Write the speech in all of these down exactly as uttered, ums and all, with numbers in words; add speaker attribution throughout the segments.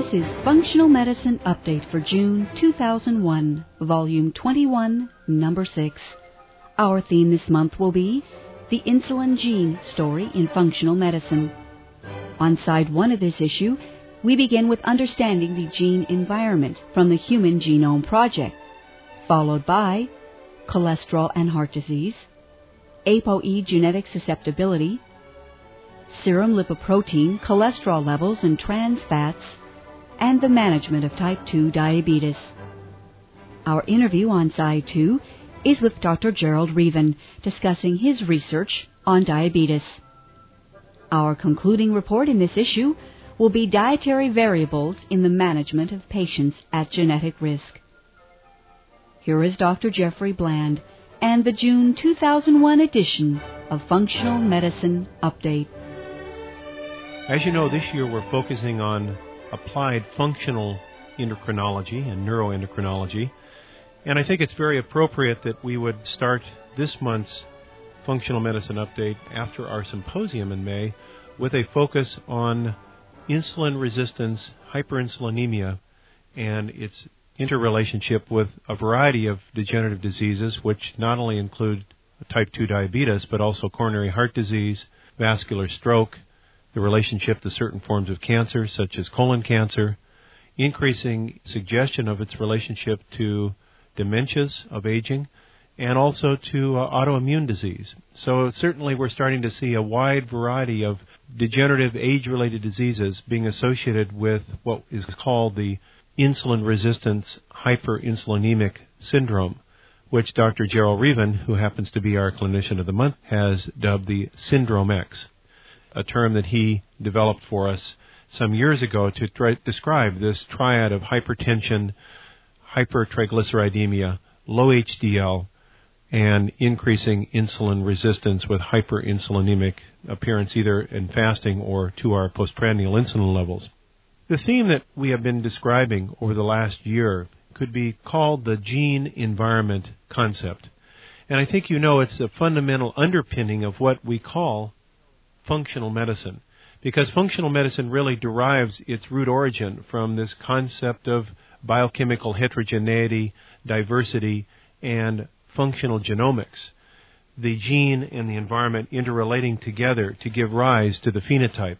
Speaker 1: This is Functional Medicine Update for June two thousand one, Volume twenty-one, Number six. Our theme this month will be the insulin gene story in functional medicine. On side one of this issue, we begin with understanding the gene environment from the Human Genome Project, followed by cholesterol and heart disease, ApoE genetic susceptibility, serum lipoprotein, cholesterol levels, and trans fats, and the management of type two diabetes. Our interview on side two is with Doctor Gerald Reaven, discussing his research on diabetes. Our concluding report in this issue will be dietary variables in the management of patients at genetic risk. Here is Doctor Jeffrey Bland and the June two thousand one edition of Functional Medicine Update.
Speaker 2: As you know, this year we're focusing on applied functional endocrinology and neuroendocrinology, and I think it's very appropriate that we would start this month's Functional Medicine Update after our symposium in May with a focus on insulin resistance, hyperinsulinemia, and its interrelationship with a variety of degenerative diseases, which not only include type two diabetes, but also coronary heart disease, vascular stroke, the relationship to certain forms of cancer, such as colon cancer, increasing suggestion of its relationship to dementias of aging, and also to uh, autoimmune disease. So certainly we're starting to see a wide variety of degenerative age-related diseases being associated with what is called the insulin resistance hyperinsulinemic syndrome, which Doctor Gerald Reaven, who happens to be our clinician of the month, has dubbed the Syndrome X, a term that he developed for us some years ago to try, describe this triad of hypertension, hypertriglyceridemia, low H D L, and increasing insulin resistance with hyperinsulinemic appearance either in fasting or to our postprandial insulin levels. The theme that we have been describing over the last year could be called the gene environment concept. And I think you know it's the fundamental underpinning of what we call functional medicine, because functional medicine really derives its root origin from this concept of biochemical heterogeneity, diversity, and functional genomics, the gene and the environment interrelating together to give rise to the phenotype,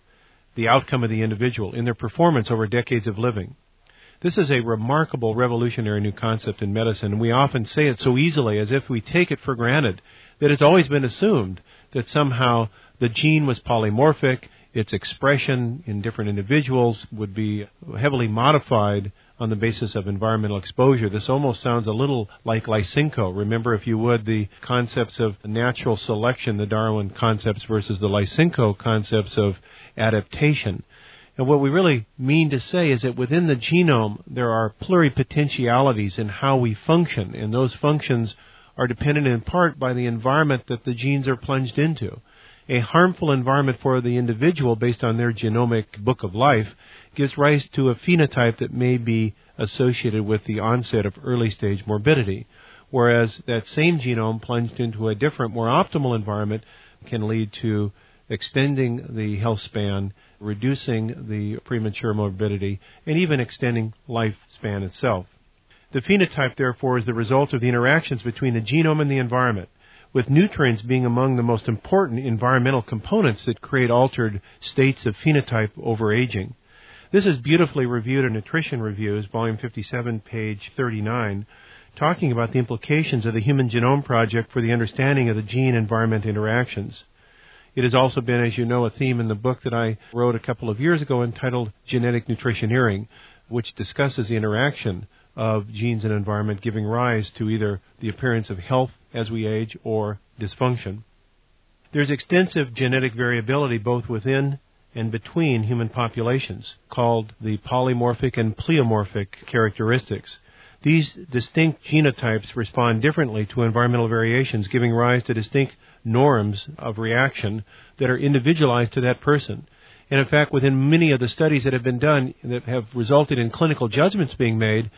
Speaker 2: the outcome of the individual in their performance over decades of living. This is a remarkable, revolutionary new concept in medicine, and we often say it so easily as if we take it for granted that it's always been assumed that somehow the gene was polymorphic, its expression in different individuals would be heavily modified on the basis of environmental exposure. This almost sounds a little like Lysenko. Remember, if you would, the concepts of natural selection, the Darwin concepts versus the Lysenko concepts of adaptation. And what we really mean to say is that within the genome, there are pluripotentialities in how we function, and those functions are dependent in part by the environment that the genes are plunged into. A harmful environment for the individual based on their genomic book of life gives rise to a phenotype that may be associated with the onset of early-stage morbidity, whereas that same genome plunged into a different, more optimal environment can lead to extending the health span, reducing the premature morbidity, and even extending lifespan itself. The phenotype, therefore, is the result of the interactions between the genome and the environment, with nutrients being among the most important environmental components that create altered states of phenotype over aging. This is beautifully reviewed in Nutrition Reviews, volume fifty-seven, page thirty-nine, talking about the implications of the Human Genome Project for the understanding of the gene-environment interactions. It has also been, as you know, a theme in the book that I wrote a couple of years ago entitled Genetic Nutritioneering, which discusses the interaction of genes and environment giving rise to either the appearance of health as we age or dysfunction. There's extensive genetic variability both within and between human populations, called the polymorphic and pleomorphic characteristics. These distinct genotypes respond differently to environmental variations, giving rise to distinct norms of reaction that are individualized to that person. And in fact, within many of the studies that have been done that have resulted in clinical judgments being made,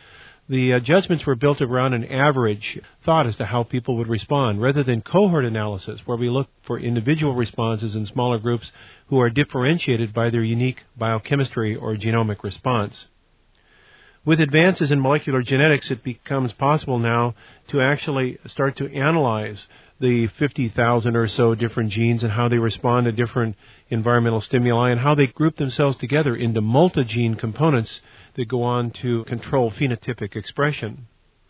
Speaker 2: the uh, judgments were built around an average thought as to how people would respond, rather than cohort analysis, where we look for individual responses in smaller groups who are differentiated by their unique biochemistry or genomic response. With advances in molecular genetics, it becomes possible now to actually start to analyze the fifty thousand or so different genes and how they respond to different environmental stimuli and how they group themselves together into multi-gene components that go on to control phenotypic expression.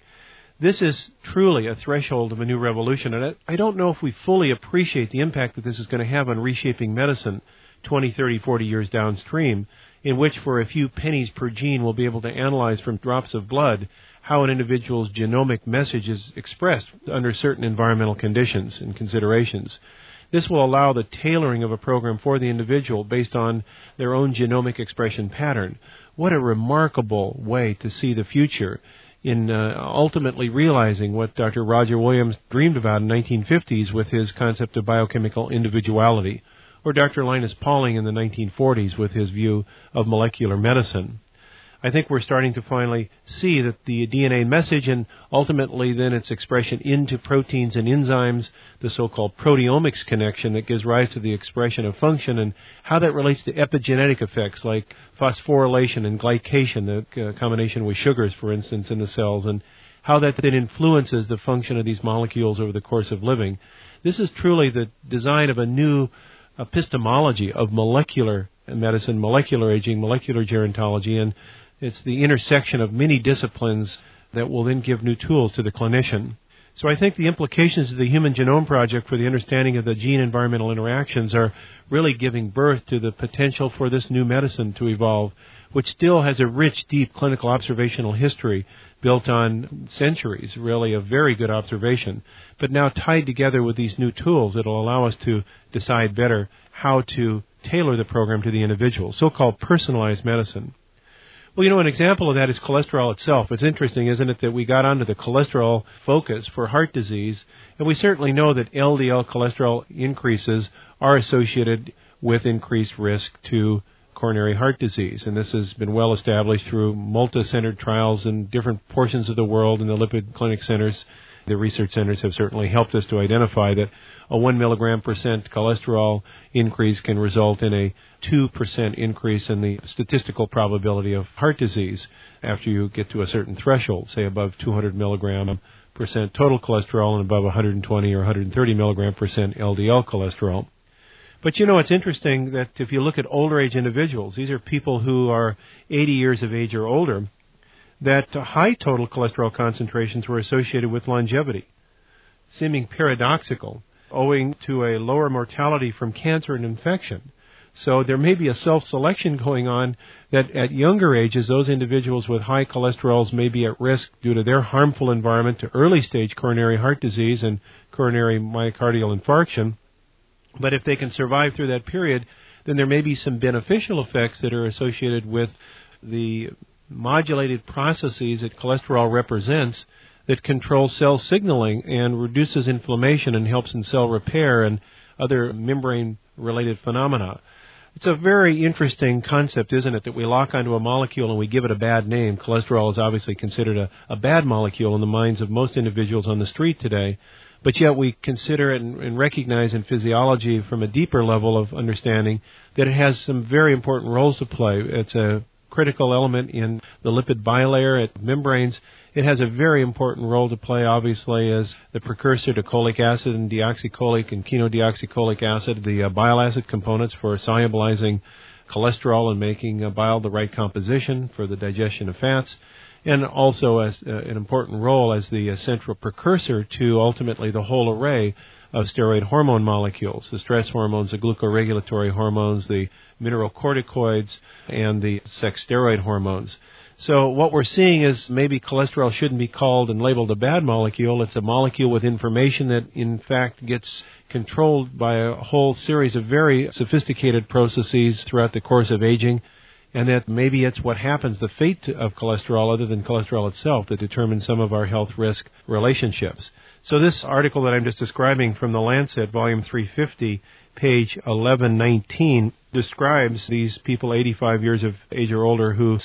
Speaker 2: This is truly a threshold of a new revolution, and I don't know if we fully appreciate the impact that this is going to have on reshaping medicine twenty, thirty, forty years downstream, in which for a few pennies per gene we'll be able to analyze from drops of blood how an individual's genomic message is expressed under certain environmental conditions and considerations. This will allow the tailoring of a program for the individual based on their own genomic expression pattern. What a remarkable way to see the future in uh, ultimately realizing what Doctor Roger Williams dreamed about in the nineteen fifties with his concept of biochemical individuality, or Doctor Linus Pauling in the nineteen forties with his view of molecular medicine. I think we're starting to finally see that the D N A message and ultimately then its expression into proteins and enzymes, the so-called proteomics connection that gives rise to the expression of function, and how that relates to epigenetic effects like phosphorylation and glycation, the uh, combination with sugars, for instance, in the cells, and how that then influences the function of these molecules over the course of living. This is truly the design of a new epistemology of molecular medicine, molecular aging, molecular gerontology, and it's the intersection of many disciplines that will then give new tools to the clinician. So I think the implications of the Human Genome Project for the understanding of the gene-environmental interactions are really giving birth to the potential for this new medicine to evolve, which still has a rich, deep clinical observational history built on centuries, really, of very good observation, but now tied together with these new tools that will allow us to decide better how to tailor the program to the individual, so-called personalized medicine. Well, you know, an example of that is cholesterol itself. It's interesting, isn't it, that we got onto the cholesterol focus for heart disease, and we certainly know that L D L cholesterol increases are associated with increased risk to coronary heart disease, and this has been well established through multi-centered trials in different portions of the world in the lipid clinic centers. The research centers have certainly helped us to identify that a one milligram percent cholesterol increase can result in a two percent increase in the statistical probability of heart disease after you get to a certain threshold, say above two hundred milligram percent total cholesterol and above one hundred twenty or one hundred thirty milligram percent L D L cholesterol. But you know, it's interesting that if you look at older age individuals, these are people who are eighty years of age or older, that high total cholesterol concentrations were associated with longevity, seeming paradoxical, owing to a lower mortality from cancer and infection. So there may be a self-selection going on that at younger ages, those individuals with high cholesterols may be at risk due to their harmful environment to early-stage coronary heart disease and coronary myocardial infarction. But if they can survive through that period, then there may be some beneficial effects that are associated with the modulated processes that cholesterol represents that control cell signaling and reduces inflammation and helps in cell repair and other membrane-related phenomena. It's a very interesting concept, isn't it, that we lock onto a molecule and we give it a bad name. Cholesterol is obviously considered a, a bad molecule in the minds of most individuals on the street today, but yet we consider it and, and recognize in physiology from a deeper level of understanding that it has some very important roles to play. It's a critical element in the lipid bilayer at membranes. It has a very important role to play, obviously, as the precursor to cholic acid and deoxycholic and chenodeoxycholic acid, the uh, bile acid components for solubilizing cholesterol and making uh, bile the right composition for the digestion of fats, and also as uh, an important role as the uh, central precursor to ultimately the whole array of steroid hormone molecules, the stress hormones, the glucoregulatory hormones, the mineralocorticoids, and the sex steroid hormones. So what we're seeing is maybe cholesterol shouldn't be called and labeled a bad molecule. It's a molecule with information that, in fact, gets controlled by a whole series of very sophisticated processes throughout the course of aging, and that maybe it's what happens, the fate of cholesterol, other than cholesterol itself, that determines some of our health risk relationships. So this article that I'm just describing from The Lancet, volume three fifty, page eleven nineteen, describes these people eighty-five years of age or older whose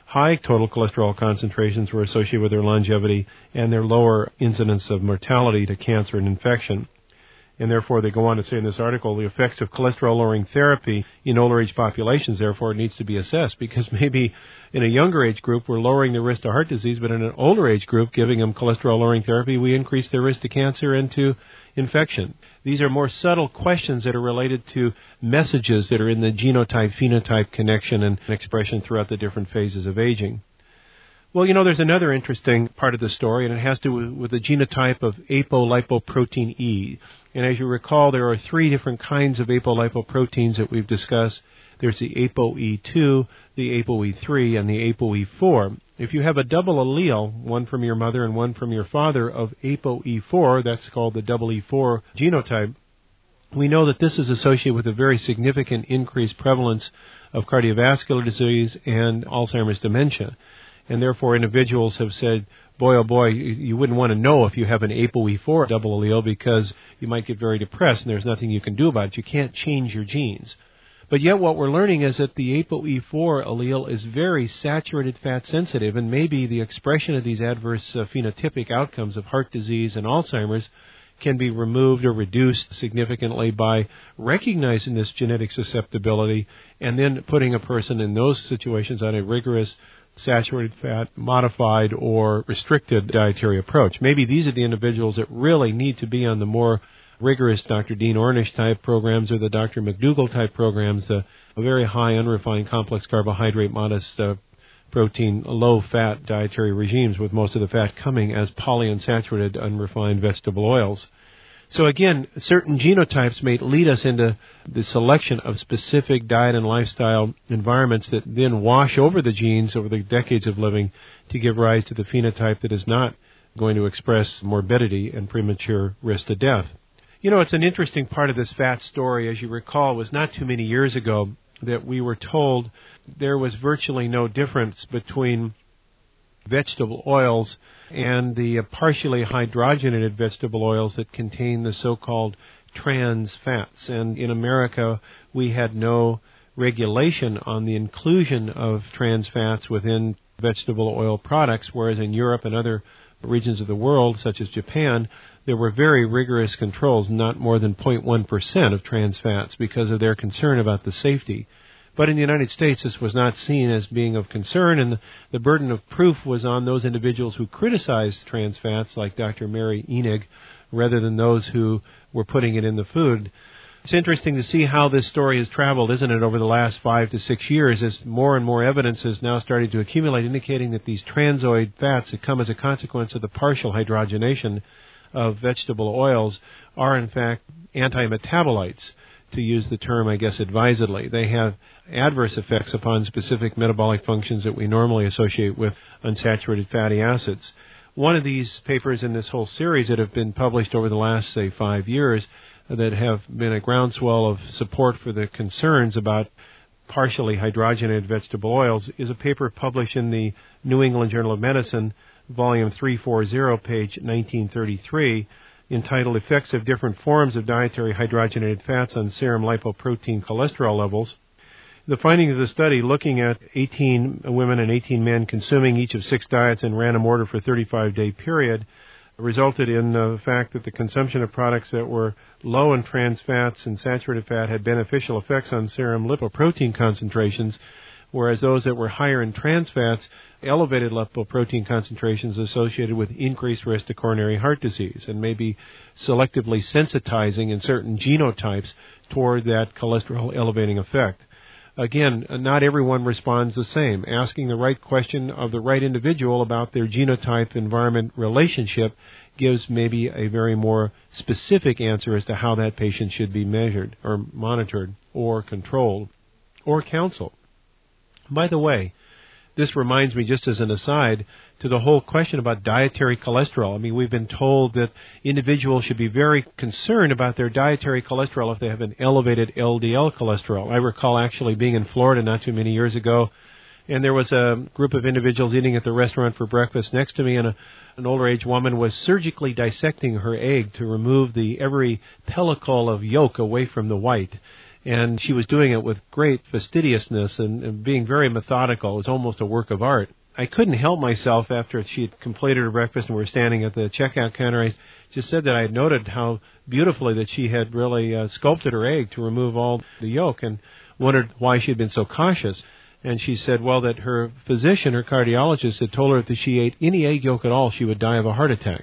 Speaker 2: high total cholesterol concentrations were associated with their longevity and their lower incidence of mortality to cancer and infection. And therefore, they go on to say in this article, the effects of cholesterol-lowering therapy in older age populations, therefore, it needs to be assessed, because maybe in a younger age group, we're lowering the risk to heart disease, but in an older age group, giving them cholesterol-lowering therapy, we increase their risk to cancer and to infection. These are more subtle questions that are related to messages that are in the genotype-phenotype connection and expression throughout the different phases of aging. Well, you know, there's another interesting part of the story, and it has to do with the genotype of apolipoprotein E. And as you recall, there are three different kinds of apolipoproteins that we've discussed. There's the A P O E two, the A P O E three, and the A P O E four. If you have a double allele, one from your mother and one from your father, of A P O E four, that's called the double E four genotype, we know that this is associated with a very significant increased prevalence of cardiovascular disease and Alzheimer's dementia. And therefore, individuals have said, boy, oh boy, you wouldn't want to know if you have an A P O E four double allele, because you might get very depressed and there's nothing you can do about it. You can't change your genes. But yet what we're learning is that the A P O E four allele is very saturated fat sensitive, and maybe the expression of these adverse uh, phenotypic outcomes of heart disease and Alzheimer's can be removed or reduced significantly by recognizing this genetic susceptibility and then putting a person in those situations on a rigorous saturated fat, modified, or restricted dietary approach. Maybe these are the individuals that really need to be on the more rigorous Doctor Dean Ornish type programs or the Doctor McDougall type programs, the very high unrefined complex carbohydrate, modest uh, protein, low fat dietary regimes, with most of the fat coming as polyunsaturated unrefined vegetable oils. So again, certain genotypes may lead us into the selection of specific diet and lifestyle environments that then wash over the genes over the decades of living to give rise to the phenotype that is not going to express morbidity and premature risk to death. You know, it's an interesting part of this fat story. As you recall, it was not too many years ago that we were told there was virtually no difference between vegetable oils and the partially hydrogenated vegetable oils that contain the so-called trans fats. And in America, we had no regulation on the inclusion of trans fats within vegetable oil products, whereas in Europe and other regions of the world, such as Japan, there were very rigorous controls, not more than zero point one percent of trans fats, because of their concern about the safety. But in the United States, this was not seen as being of concern, and the, the burden of proof was on those individuals who criticized trans fats, like Doctor Mary Enig, rather than those who were putting it in the food. It's interesting to see how this story has traveled, isn't it, over the last five to six years, as more and more evidence is now starting to accumulate, indicating that these transoid fats that come as a consequence of the partial hydrogenation of vegetable oils are, in fact, anti-metabolites, to use the term, I guess, advisedly. They have adverse effects upon specific metabolic functions that we normally associate with unsaturated fatty acids. One of these papers in this whole series that have been published over the last, say, five years that have been a groundswell of support for the concerns about partially hydrogenated vegetable oils is a paper published in the New England Journal of Medicine, volume three forty, page nineteen thirty-three, entitled Effects of Different Forms of Dietary Hydrogenated Fats on Serum Lipoprotein Cholesterol Levels. The findings of the study, looking at eighteen women and eighteen men consuming each of six diets in random order for a thirty-five day period, resulted in the fact that the consumption of products that were low in trans fats and saturated fat had beneficial effects on serum lipoprotein concentrations, whereas those that were higher in trans fats elevated lipoprotein concentrations associated with increased risk to coronary heart disease, and maybe selectively sensitizing in certain genotypes toward that cholesterol elevating effect. Again, not everyone responds the same. Asking the right question of the right individual about their genotype-environment relationship gives maybe a very more specific answer as to how that patient should be measured or monitored or controlled or counseled. By the way, this reminds me, just as an aside, to the whole question about dietary cholesterol. I mean, we've been told that individuals should be very concerned about their dietary cholesterol if they have an elevated L D L cholesterol. I recall actually being in Florida not too many years ago, and there was a group of individuals eating at the restaurant for breakfast next to me, and a, an older age woman was surgically dissecting her egg to remove the every pellicle of yolk away from the white. And she was doing it with great fastidiousness and, and being very methodical. It was almost a work of art. I couldn't help myself after she had completed her breakfast and we were standing at the checkout counter. I just said that I had noted how beautifully that she had really uh, sculpted her egg to remove all the yolk and wondered why she had been so cautious. And she said, well, that her physician, her cardiologist, had told her that if she ate any egg yolk at all, she would die of a heart attack.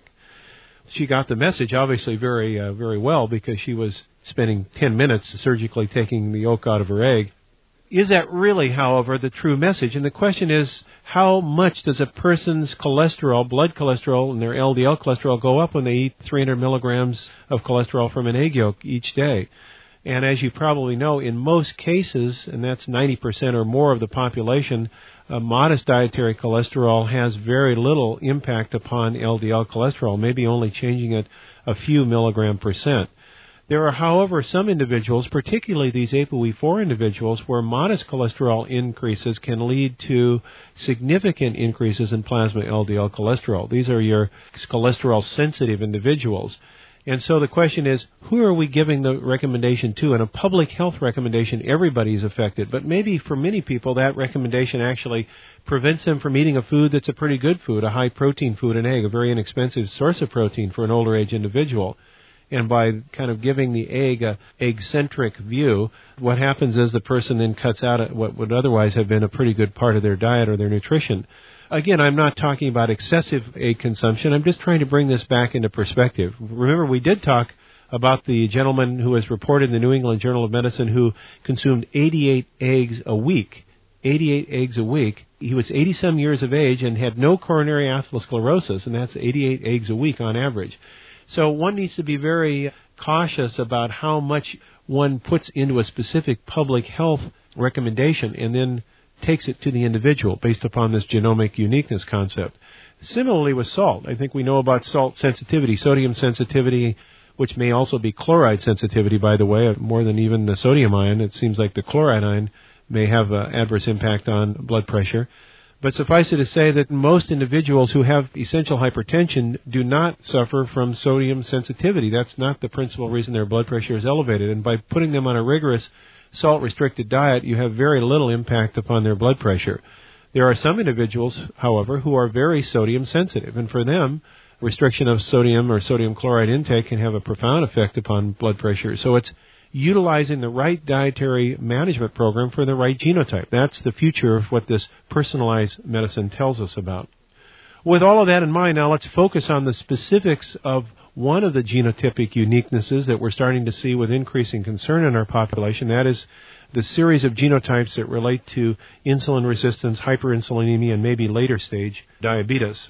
Speaker 2: She got the message obviously very, uh, very well because she was spending ten minutes surgically taking the yolk out of her egg. Is that really, however, the true message? And the question is, how much does a person's cholesterol, blood cholesterol, and their L D L cholesterol go up when they eat three hundred milligrams of cholesterol from an egg yolk each day? And as you probably know, in most cases, and that's ninety percent or more of the population, a modest dietary cholesterol has very little impact upon L D L cholesterol, maybe only changing it a few milligram percent. There are, however, some individuals, particularly these A P O E four individuals, where modest cholesterol increases can lead to significant increases in plasma L D L cholesterol. These are your cholesterol-sensitive individuals. And so the question is, who are we giving the recommendation to? In a public health recommendation, everybody is affected. But maybe for many people, that recommendation actually prevents them from eating a food that's a pretty good food, a high-protein food, an egg, a very inexpensive source of protein for an older age individual. And by kind of giving the egg a egg-centric view, what happens is the person then cuts out what would otherwise have been a pretty good part of their diet or their nutrition. Again, I'm not talking about excessive egg consumption. I'm just trying to bring this back into perspective. Remember, we did talk about the gentleman who was reported in the New England Journal of Medicine who consumed eighty-eight eggs a week. eighty-eight eggs a week. He was eighty-some years of age and had no coronary atherosclerosis, and that's eighty-eight eggs a week on average. So one needs to be very cautious about how much one puts into a specific public health recommendation and then takes it to the individual based upon this genomic uniqueness concept. Similarly with salt, I think we know about salt sensitivity, sodium sensitivity, which may also be chloride sensitivity, by the way, more than even the sodium ion. It seems like the chloride ion may have an adverse impact on blood pressure. But suffice it to say that most individuals who have essential hypertension do not suffer from sodium sensitivity. That's not the principal reason their blood pressure is elevated. And by putting them on a rigorous salt-restricted diet, you have very little impact upon their blood pressure. There are some individuals, however, who are very sodium sensitive. And for them, restriction of sodium or sodium chloride intake can have a profound effect upon blood pressure. So it's utilizing the right dietary management program for the right genotype. That's the future of what this personalized medicine tells us about. With all of that in mind, now let's focus on the specifics of one of the genotypic uniquenesses that we're starting to see with increasing concern in our population. That is the series of genotypes that relate to insulin resistance, hyperinsulinemia, and maybe later stage diabetes.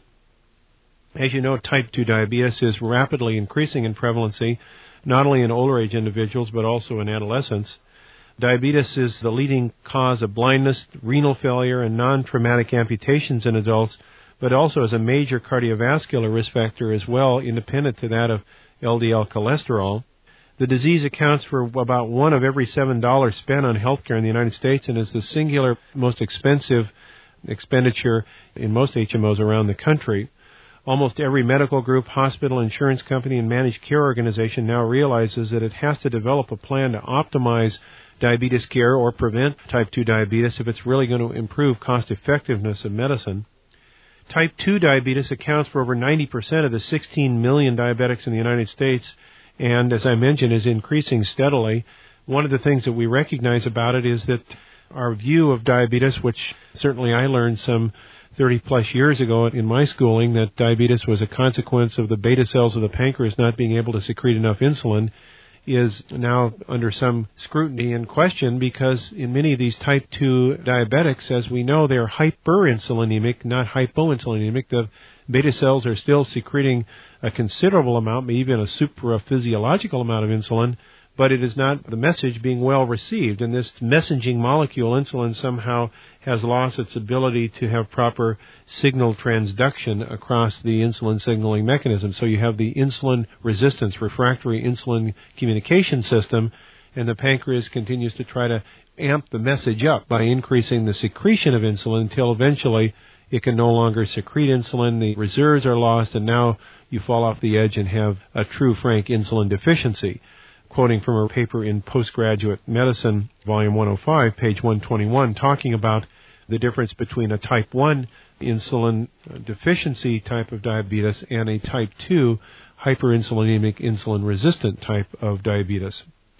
Speaker 2: As you know, type two diabetes is rapidly increasing in prevalency, not only in older age individuals, but also in adolescents. Diabetes is the leading cause of blindness, renal failure, and non-traumatic amputations in adults, but also as a major cardiovascular risk factor as well, independent to that of L D L cholesterol. The disease accounts for about one of every seven dollars spent on healthcare in the United States and is the singular most expensive expenditure in most H M Os around the country. Almost every medical group, hospital, insurance company, and managed care organization now realizes that it has to develop a plan to optimize diabetes care or prevent type two diabetes if it's really going to improve cost effectiveness of medicine. Type two diabetes accounts for over ninety percent of the sixteen million diabetics in the United States and, as I mentioned, is increasing steadily. One of the things that we recognize about it is that our view of diabetes, which certainly I learned some thirty plus years ago in my schooling, that diabetes was a consequence of the beta cells of the pancreas not being able to secrete enough insulin, is now under some scrutiny and question because in many of these type two diabetics, as we know, they're hyperinsulinemic, not hypoinsulinemic. The beta cells are still secreting a considerable amount, maybe even a supraphysiological amount of insulin, but it is not the message being well received. And this messaging molecule, insulin, somehow has lost its ability to have proper signal transduction across the insulin signaling mechanism. So you have the insulin resistance, refractory insulin communication system, and the pancreas continues to try to amp the message up by increasing the secretion of insulin until eventually it can no longer secrete insulin, the reserves are lost, and now you fall off the edge and have a true, frank insulin deficiency. Of quoting from a paper in Postgraduate Medicine, Volume one oh five, page one twenty-one, talking about the difference between a type one insulin deficiency type of diabetes and a type two hyperinsulinemic insulin-resistant type of diabetes.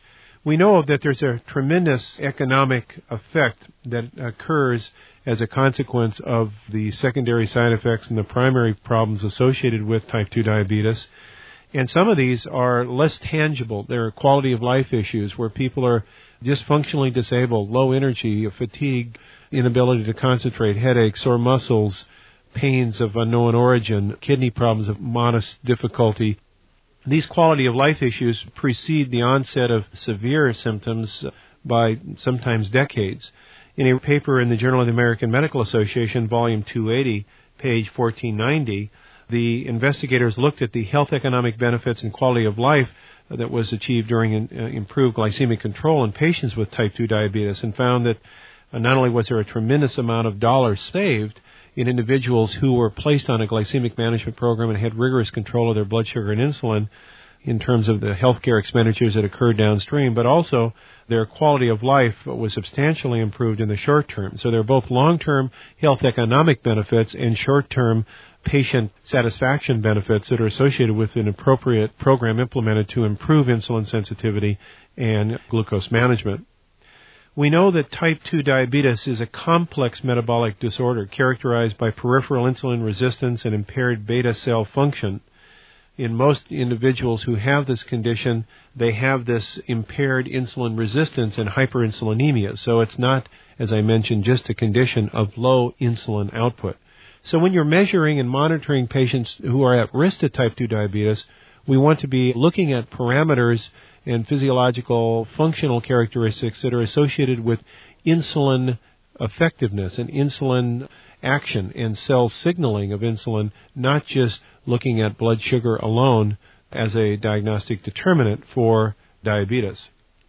Speaker 2: We know that there's a tremendous economic effect that occurs as a consequence of the secondary side effects and the primary problems associated with type two diabetes. And some of these are less tangible. They're quality of life issues where people are dysfunctionally disabled, low energy, fatigue, inability to concentrate, headaches, sore muscles, pains of unknown origin, kidney problems of modest difficulty. These quality of life issues precede the onset of severe symptoms by sometimes decades. In a paper in the Journal of the American Medical Association, Volume two eighty, page fourteen ninety, the investigators looked at the health economic benefits and quality of life that was achieved during uh, improved glycemic control in patients with type two diabetes and found that uh, not only was there a tremendous amount of dollars saved in individuals who were placed on a glycemic management program and had rigorous control of their blood sugar and insulin in terms of the healthcare expenditures that occurred downstream, but also their quality of life was substantially improved in the short term. So there are both long-term health economic benefits and short-term patient satisfaction benefits that are associated with an appropriate program implemented to improve insulin sensitivity and glucose management. We know that type two diabetes is a complex metabolic disorder characterized by peripheral insulin resistance and impaired beta cell function. In most individuals who have this condition, they have this impaired insulin resistance and hyperinsulinemia. So it's not, as I mentioned, just a condition of low insulin output. So when you're measuring and monitoring patients who are at risk to type two diabetes, we want to be looking at parameters and physiological functional characteristics that are associated with insulin effectiveness and insulin action and cell signaling of insulin, not just looking at blood sugar alone as a diagnostic determinant for diabetes.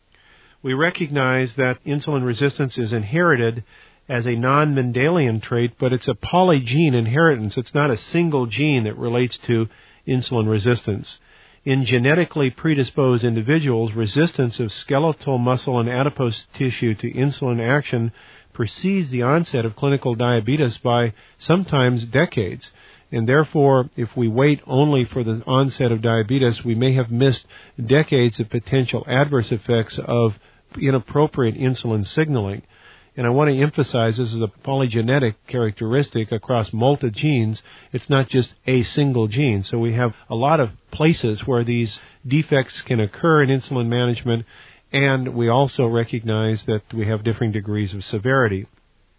Speaker 2: We recognize that insulin resistance is inherited as a non-Mendelian trait, but it's a polygene inheritance. It's not a single gene that relates to insulin resistance. In genetically predisposed individuals, resistance of skeletal muscle and adipose tissue to insulin action precedes the onset of clinical diabetes by sometimes decades. And therefore, if we wait only for the onset of diabetes, we may have missed decades of potential adverse effects of inappropriate insulin signaling. And I want to emphasize this is a polygenetic characteristic across multi genes. It's not just a single gene. So we have a lot of places where these defects can occur in insulin management, and we also recognize that we have differing degrees of severity.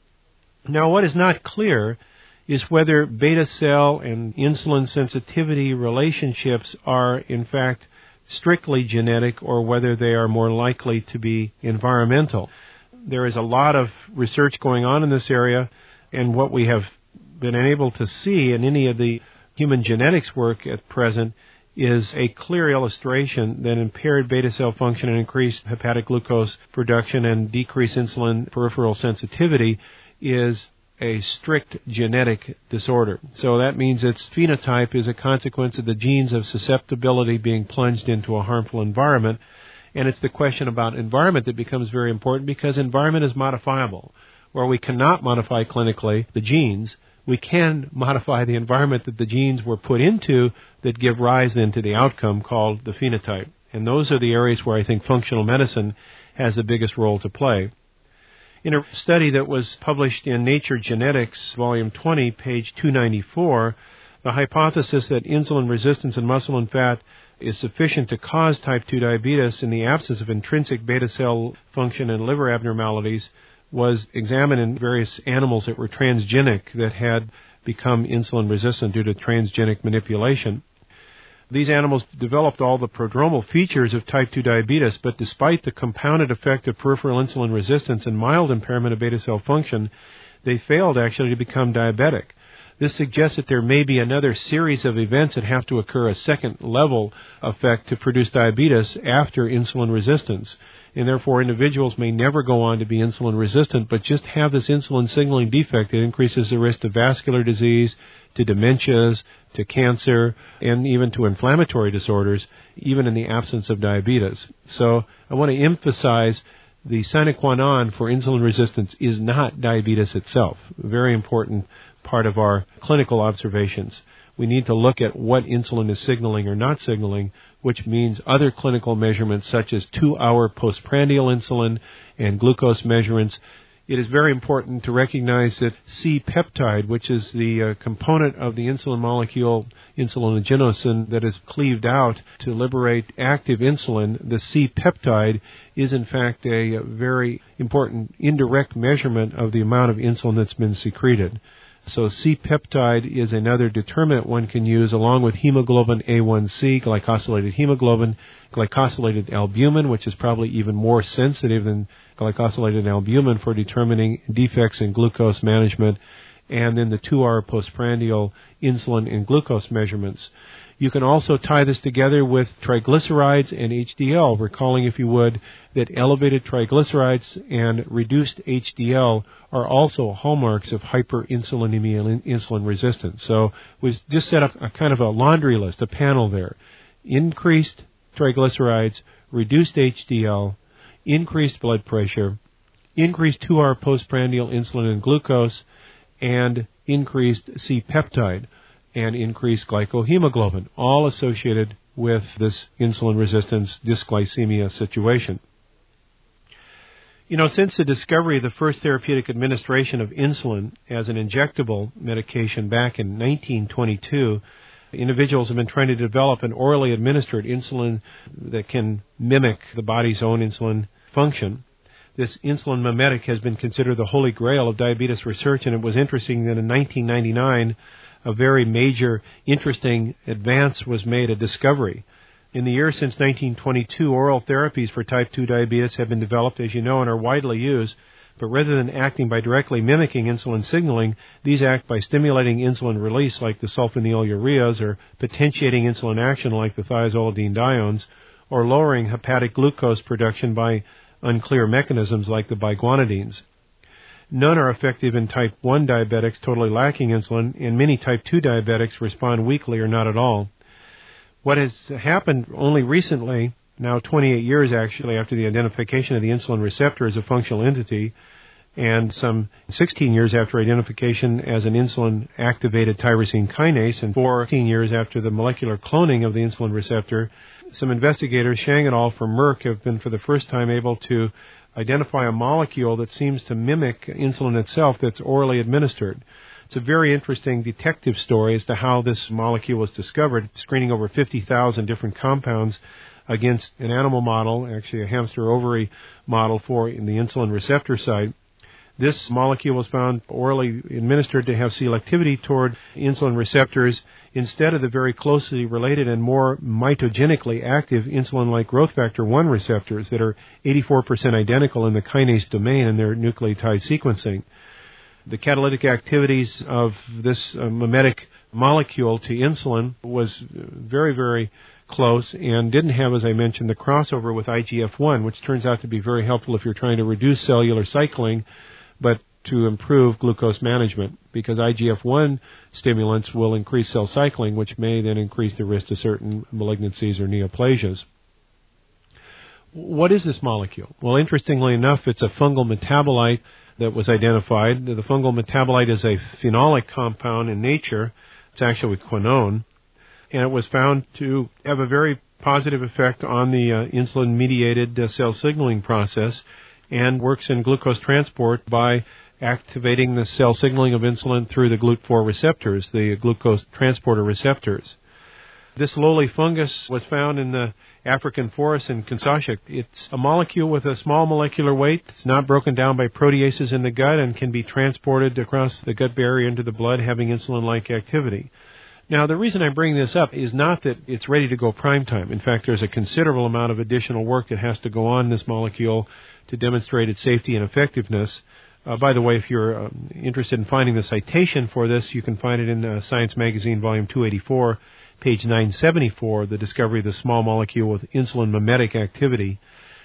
Speaker 2: Now, what is not clear is whether beta cell and insulin sensitivity relationships are, in fact, strictly genetic or whether they are more likely to be environmental. There is a lot of research going on in this area, and what we have been able to see in any of the human genetics work at present is a clear illustration that impaired beta cell function and increased hepatic glucose production and decreased insulin peripheral sensitivity is a strict genetic disorder. So that means its phenotype is a consequence of the genes of susceptibility being plunged into a harmful environment. And it's the question about environment that becomes very important because environment is modifiable. Where we cannot modify clinically the genes, we can modify the environment that the genes were put into that give rise then to the outcome called the phenotype. And those are the areas where I think functional medicine has the biggest role to play. In a study that was published in Nature Genetics, Volume twenty, page two ninety-four, the hypothesis that insulin resistance in muscle and fat is sufficient to cause type two diabetes in the absence of intrinsic beta cell function and liver abnormalities was examined in various animals that were transgenic that had become insulin resistant due to transgenic manipulation. These animals developed all the prodromal features of type two diabetes, but despite the compounded effect of peripheral insulin resistance and mild impairment of beta cell function, they failed actually to become diabetic. This suggests that there may be another series of events that have to occur, a second level effect to produce diabetes after insulin resistance. and therefore individuals may never go on to be insulin resistant, but just have this insulin signaling defect. It increases the risk of vascular disease, to dementias, to cancer, and even to inflammatory disorders, even in the absence of diabetes. So I want to emphasize the sine qua non for insulin resistance is not diabetes itself. A very important part of our clinical observations. We need to look at what insulin is signaling or not signaling, which means other clinical measurements such as two-hour postprandial insulin and glucose measurements. It is very important to recognize that C-peptide, which is the uh, component of the insulin molecule, insulinogenosin, that is cleaved out to liberate active insulin, the C-peptide is in fact a, a very important indirect measurement of the amount of insulin that's been secreted. So C-peptide is another determinant one can use along with hemoglobin A one C, glycosylated hemoglobin, glycosylated albumin, which is probably even more sensitive than glycosylated albumin for determining defects in glucose management, and then the two-hour postprandial insulin and glucose measurements. You can also tie this together with triglycerides and H D L, recalling, if you would, that elevated triglycerides and reduced H D L are also hallmarks of hyperinsulinemia and insulin resistance. So we just set up a kind of a laundry list, a panel there. Increased triglycerides, reduced H D L, increased blood pressure, increased two-hour postprandial insulin and glucose, and increased C-peptide and increased glycohemoglobin, all associated with this insulin resistance dysglycemia situation. You know, since the discovery of the first therapeutic administration of insulin as an injectable medication back in nineteen twenty-two, individuals have been trying to develop an orally administered insulin that can mimic the body's own insulin function. This insulin mimetic has been considered the holy grail of diabetes research, and it was interesting that in nineteen ninety-nine, a very major, interesting advance was made, a discovery. In the years since nineteen twenty-two, oral therapies for type two diabetes have been developed, as you know, and are widely used. But rather than acting by directly mimicking insulin signaling, these act by stimulating insulin release like the sulfonylureas, or potentiating insulin action like the thiazolidinediones, or lowering hepatic glucose production by unclear mechanisms like the biguanidines. None are effective in type one diabetics totally lacking insulin, and many type two diabetics respond weakly or not at all. What has happened only recently, now twenty-eight years actually after the identification of the insulin receptor as a functional entity, and some sixteen years after identification as an insulin-activated tyrosine kinase, and fourteen years after the molecular cloning of the insulin receptor, some investigators, Shang et al. From Merck, have been for the first time able to identify a molecule that seems to mimic insulin itself that's orally administered. It's a very interesting detective story as to how this molecule was discovered, screening over fifty thousand different compounds against an animal model, actually a hamster ovary model for in the insulin receptor site. This molecule was found orally administered to have selectivity toward insulin receptors instead of the very closely related and more mitogenically active insulin-like growth factor one receptors that are eighty-four percent identical in the kinase domain in their nucleotide sequencing. The catalytic activities of this uh, mimetic molecule to insulin was very, very close and didn't have, as I mentioned, the crossover with I G F one, which turns out to be very helpful if you're trying to reduce cellular cycling, but to improve glucose management, because I G F one stimulants will increase cell cycling, which may then increase the risk of certain malignancies or neoplasias. What is this molecule? Well, interestingly enough, it's a fungal metabolite that was identified. The fungal metabolite is a phenolic compound in nature. It's actually quinone. And it was found to have a very positive effect on the uh, insulin-mediated uh, cell signaling process, and works in glucose transport by activating the cell signaling of insulin through the G L U T four receptors, the glucose transporter receptors. This lowly fungus was found in the African forest in Kinshasa. It's a molecule with a small molecular weight. It's not broken down by proteases in the gut and can be transported across the gut barrier into the blood, having insulin-like activity. Now, the reason I bring this up is not that it's ready to go prime time. In fact, there's a considerable amount of additional work that has to go on this molecule to demonstrate its safety and effectiveness. Uh, by the way, if you're uh, interested in finding the citation for this, you can find it in uh, Science Magazine, Volume two eighty-four, page nine seventy-four, the discovery of the small molecule with insulin mimetic activity.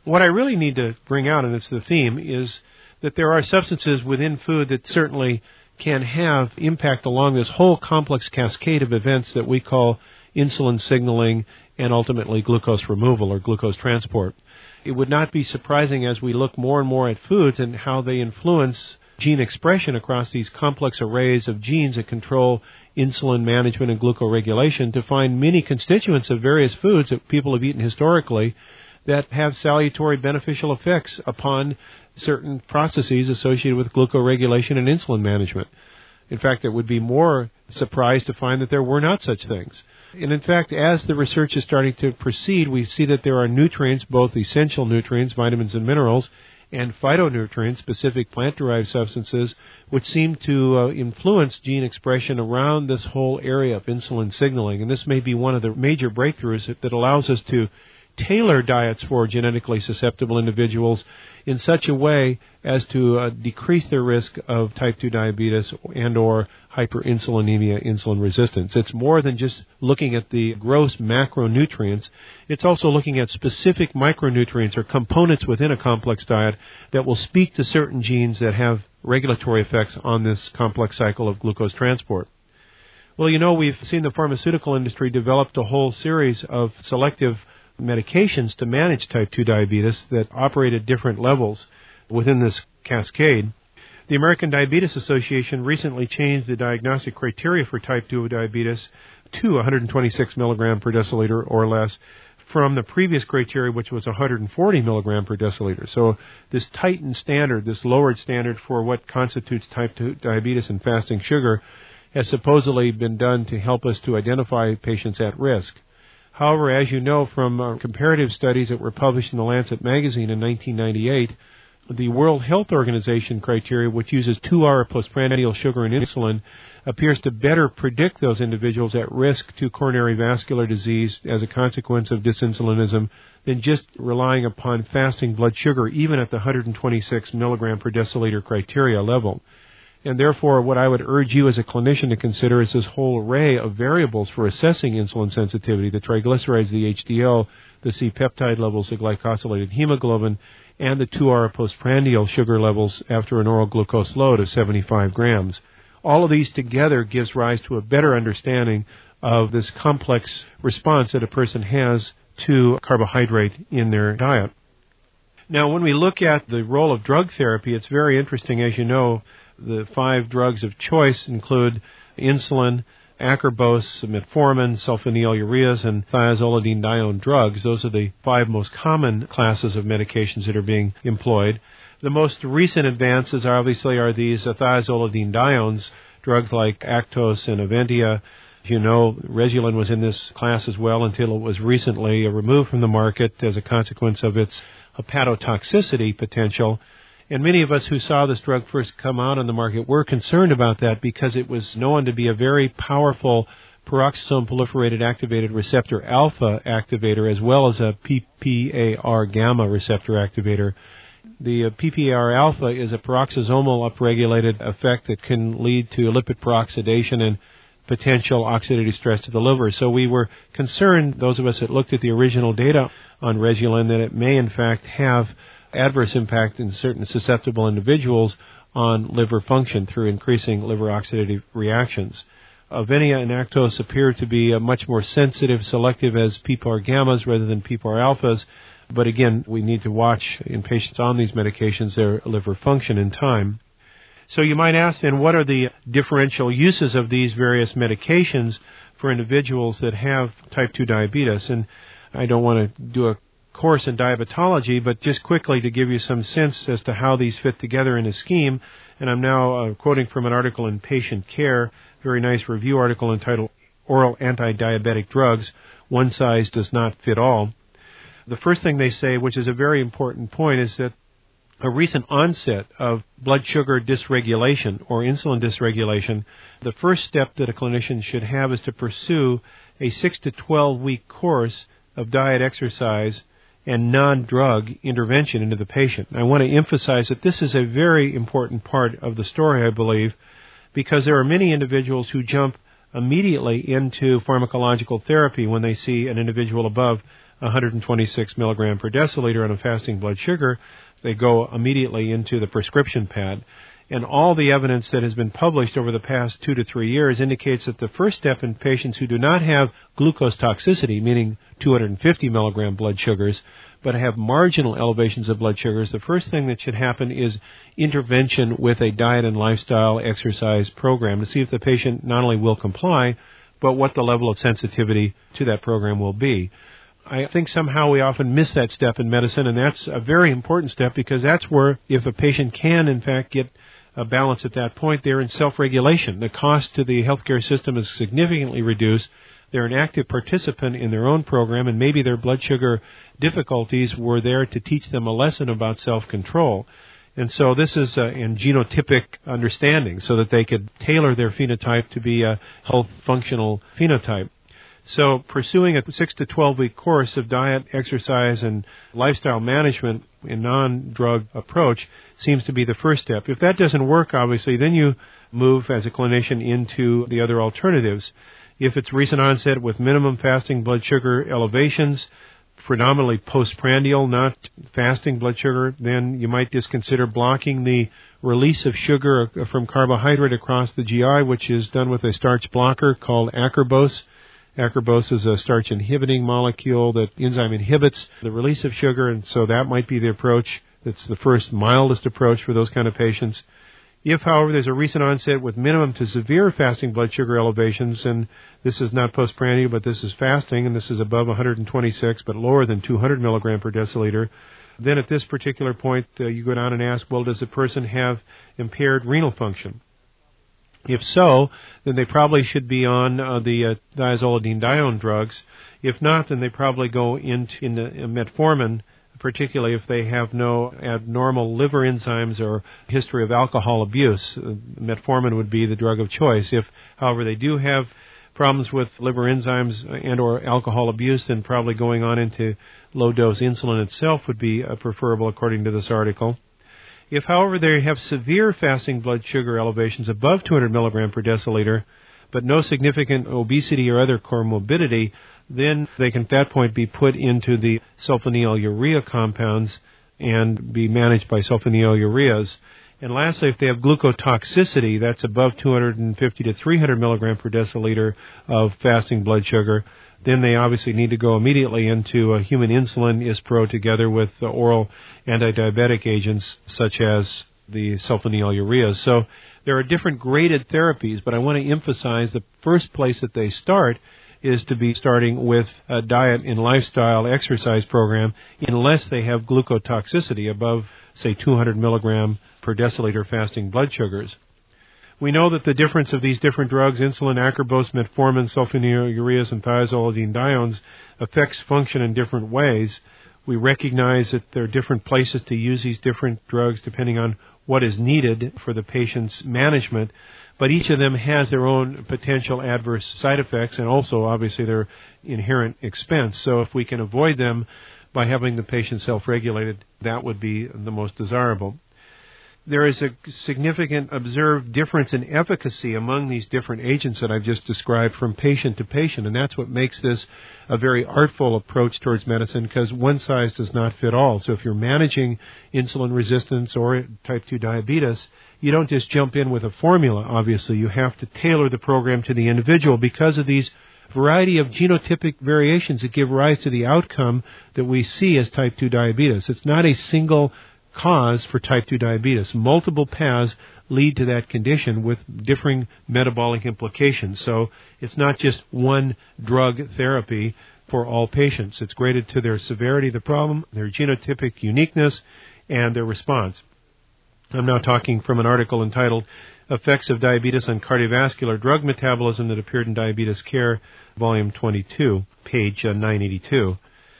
Speaker 2: What I really need to bring out, and it's the theme, is that there are substances within food that certainly can have impact along this whole complex cascade of events that we call insulin signaling and ultimately glucose removal or glucose transport. It would not be surprising as we look more and more at foods and how they influence gene expression across these complex arrays of genes that control insulin management and glucoregulation to find many constituents of various foods that people have eaten historically that have salutary beneficial effects upon certain processes associated with glucoregulation and insulin management. In fact, it would be more surprised to find that there were not such things. And in fact, as the research is starting to proceed, we see that there are nutrients, both essential nutrients, vitamins and minerals, and phytonutrients, specific plant-derived substances, which seem to uh, influence gene expression around this whole area of insulin signaling. And this may be one of the major breakthroughs that, that allows us to tailor diets for genetically susceptible individuals in such a way as to uh, decrease their risk of type two diabetes and or hyperinsulinemia, insulin resistance. It's more than just looking at the gross macronutrients. It's also looking at specific micronutrients or components within a complex diet that will speak to certain genes that have regulatory effects on this complex cycle of glucose transport. Well, you know, we've seen the pharmaceutical industry develop a whole series of selective medications to manage type two diabetes that operate at different levels within this cascade. The American Diabetes Association recently changed the diagnostic criteria for type two diabetes to one hundred twenty-six milligram per deciliter or less from the previous criteria, which was one hundred forty milligram per deciliter. So this tightened standard, this lowered standard for what constitutes type two diabetes and fasting sugar has supposedly been done to help us to identify patients at risk. However, as you know from uh, comparative studies that were published in the Lancet magazine in nineteen ninety-eight, the World Health Organization criteria, which uses two hour postprandial sugar and insulin, appears to better predict those individuals at risk to coronary vascular disease as a consequence of dysinsulinism than just relying upon fasting blood sugar, even at the one hundred twenty-six milligram per deciliter criteria level. And therefore, what I would urge you as a clinician to consider is this whole array of variables for assessing insulin sensitivity, the triglycerides, the H D L, the C-peptide levels, the glycosylated hemoglobin, and the two hour postprandial sugar levels after an oral glucose load of seventy-five grams. All of these together gives rise to a better understanding of this complex response that a person has to carbohydrate in their diet. Now, when we look at the role of drug therapy, it's very interesting. As you know, the five drugs of choice include insulin, acarbose, metformin, sulfonylureas, and thiazolidinedione drugs. Those are the five most common classes of medications that are being employed. The most recent advances obviously are these thiazolidinediones, drugs like Actos and Aventia. As you know, Regulin was in this class as well until it was recently removed from the market as a consequence of its hepatotoxicity potential. And many of us who saw this drug first come out on the market were concerned about that because it was known to be a very powerful peroxisome proliferated activated receptor alpha activator as well as a P P A R gamma receptor activator. The uh, P P A R alpha is a peroxisomal upregulated effect that can lead to lipid peroxidation and potential oxidative stress to the liver. So we were concerned, those of us that looked at the original data on Regulin, that it may in fact have adverse impact in certain susceptible individuals on liver function through increasing liver oxidative reactions. Aventia and Actos appear to be much more sensitive, selective as P P A R gammas rather than P P A R alphas, but again, we need to watch in patients on these medications their liver function in time. So you might ask then, what are the differential uses of these various medications for individuals that have type two diabetes? And I don't want to do a course in diabetology, but just quickly to give you some sense as to how these fit together in a scheme, and I'm now uh, quoting from an article in Patient Care, very nice review article entitled Oral Anti-Diabetic Drugs, One Size Does Not Fit All. The first thing they say, which is a very important point, is that a recent onset of blood sugar dysregulation or insulin dysregulation, the first step that a clinician should have is to pursue a six to twelve week course of diet, exercise, and non-drug intervention into the patient. I want to emphasize that this is a very important part of the story, I believe, because there are many individuals who jump immediately into pharmacological therapy when they see an individual above one hundred twenty-six milligram per deciliter on a fasting blood sugar. They go immediately into the prescription pad. And all the evidence that has been published over the past two to three years indicates that the first step in patients who do not have glucose toxicity, meaning two hundred fifty milligram blood sugars, but have marginal elevations of blood sugars, the first thing that should happen is intervention with a diet and lifestyle exercise program to see if the patient not only will comply, but what the level of sensitivity to that program will be. I think somehow we often miss that step in medicine, and that's a very important step because that's where, if a patient can, in fact, get a balance at that point, they're in self-regulation. The cost to the healthcare system is significantly reduced. They're an active participant in their own program, and maybe their blood sugar difficulties were there to teach them a lesson about self-control. And so this is a in genotypic understanding so that they could tailor their phenotype to be a health functional phenotype. So pursuing a six to twelve week course of diet, exercise, and lifestyle management in non-drug approach seems to be the first step. If that doesn't work, obviously, then you move as a clinician into the other alternatives. If it's recent onset with minimum fasting blood sugar elevations, predominantly postprandial, not fasting blood sugar, then you might just consider blocking the release of sugar from carbohydrate across the G I, which is done with a starch blocker called acarbose. Acarbose is a starch-inhibiting molecule that enzyme inhibits the release of sugar, and so that might be the approach. That's the first mildest approach for those kind of patients. If, however, there's a recent onset with minimum to severe fasting blood sugar elevations, and this is not postprandial, but this is fasting, and this is above one hundred twenty-six, but lower than two hundred milligram per deciliter, then at this particular point, uh, you go down and ask, well, does the person have impaired renal function? If so, then they probably should be on uh, the uh, thiazolidinedione drugs. If not, then they probably go into in the, uh, metformin, particularly if they have no abnormal liver enzymes or history of alcohol abuse. Uh, metformin would be the drug of choice. If, however, they do have problems with liver enzymes and or alcohol abuse, then probably going on into low-dose insulin itself would be uh, preferable according to this article. If, however, they have severe fasting blood sugar elevations above two hundred milligram per deciliter, but no significant obesity or other comorbidity, then they can at that point be put into the sulfonylurea compounds and be managed by sulfonylureas. And lastly, if they have glucotoxicity, that's above two hundred fifty to three hundred milligram per deciliter of fasting blood sugar, then they obviously need to go immediately into a human insulin, Ispro, together with the oral anti-diabetic agents such as the sulfonylureas. So there are different graded therapies, but I want to emphasize the first place that they start is to be starting with a diet and lifestyle exercise program unless they have glucotoxicity above, say, two hundred milligram per deciliter fasting blood sugars. We know that the difference of these different drugs, insulin, acarbose, metformin, sulfonylureas, and thiazolidinediones, affects function in different ways. We recognize that there are different places to use these different drugs depending on what is needed for the patient's management, but each of them has their own potential adverse side effects and also, obviously, their inherent expense. So if we can avoid them by having the patient self-regulated, that would be the most desirable. There is a significant observed difference in efficacy among these different agents that I've just described from patient to patient, and that's what makes this a very artful approach towards medicine because one size does not fit all. So if you're managing insulin resistance or type two diabetes, you don't just jump in with a formula, obviously. You have to tailor the program to the individual because of these variety of genotypic variations that give rise to the outcome that we see as type two diabetes. It's not a single cause for type two diabetes. Multiple paths lead to that condition with differing metabolic implications. So it's not just one drug therapy for all patients. It's graded to their severity of the problem, their genotypic uniqueness, and their response. I'm now talking from an article entitled Effects of Diabetes on Cardiovascular Drug Metabolism that appeared in Diabetes Care, Volume twenty-two, page nine eighty-two.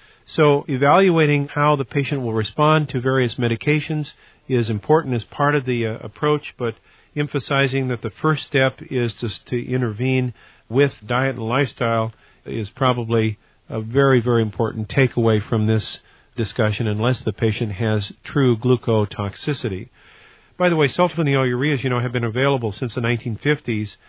Speaker 2: So evaluating how the patient will respond to various medications is important as part of the uh, approach, but emphasizing that the first step is just to intervene with diet and lifestyle is probably a very, very important takeaway from this discussion unless the patient has true glucotoxicity. By the way, sulfonylureas, you know, have been available since the nineteen fifties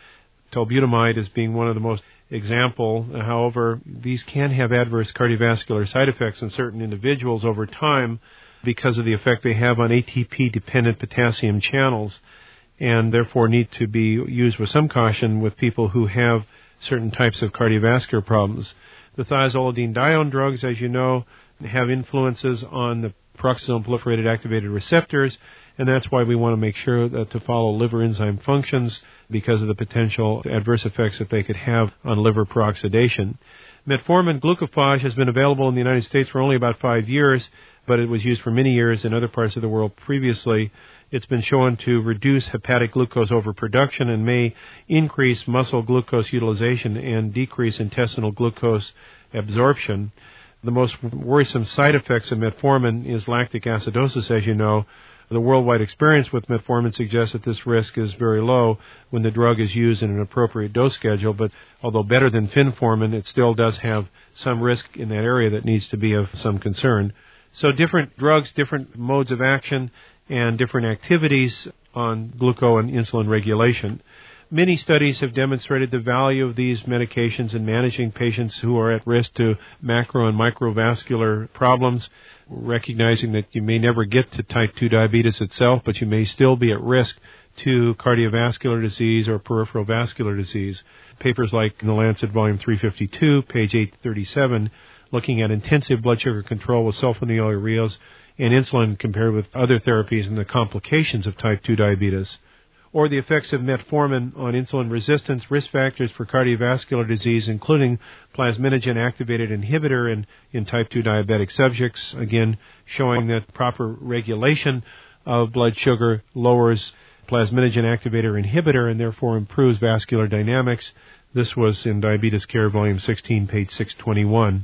Speaker 2: tolbutamide as being one of the most example. However, these can have adverse cardiovascular side effects in certain individuals over time because of the effect they have on A T P-dependent potassium channels, and therefore need to be used with some caution with people who have certain types of cardiovascular problems. The thiazolidinedione drugs, as you know, have influences on the peroxisome proliferated activated receptors, and that's why we want to make sure that to follow liver enzyme functions because of the potential adverse effects that they could have on liver peroxidation. Metformin glucophage has been available in the United States for only about five years, but it was used for many years in other parts of the world previously. It's been shown to reduce hepatic glucose overproduction and may increase muscle glucose utilization and decrease intestinal glucose absorption. The most worrisome side effects of metformin is lactic acidosis, as you know. The worldwide experience with metformin suggests that this risk is very low when the drug is used in an appropriate dose schedule, but although better than fenformin, it still does have some risk in that area that needs to be of some concern. So different drugs, different modes of action, and different activities on gluco and insulin regulation. Many studies have demonstrated the value of these medications in managing patients who are at risk to macro and microvascular problems, recognizing that you may never get to type two diabetes itself, but you may still be at risk to cardiovascular disease or peripheral vascular disease. Papers like in the Lancet Volume three fifty-two, page eight thirty-seven, looking at intensive blood sugar control with sulfonylureas and insulin compared with other therapies and the complications of type two diabetes, or the effects of metformin on insulin resistance, risk factors for cardiovascular disease, including plasminogen-activated inhibitor in, in type two diabetic subjects, again showing that proper regulation of blood sugar lowers plasminogen-activator inhibitor and therefore improves vascular dynamics. This was in Diabetes Care, Volume sixteen, page six twenty-one.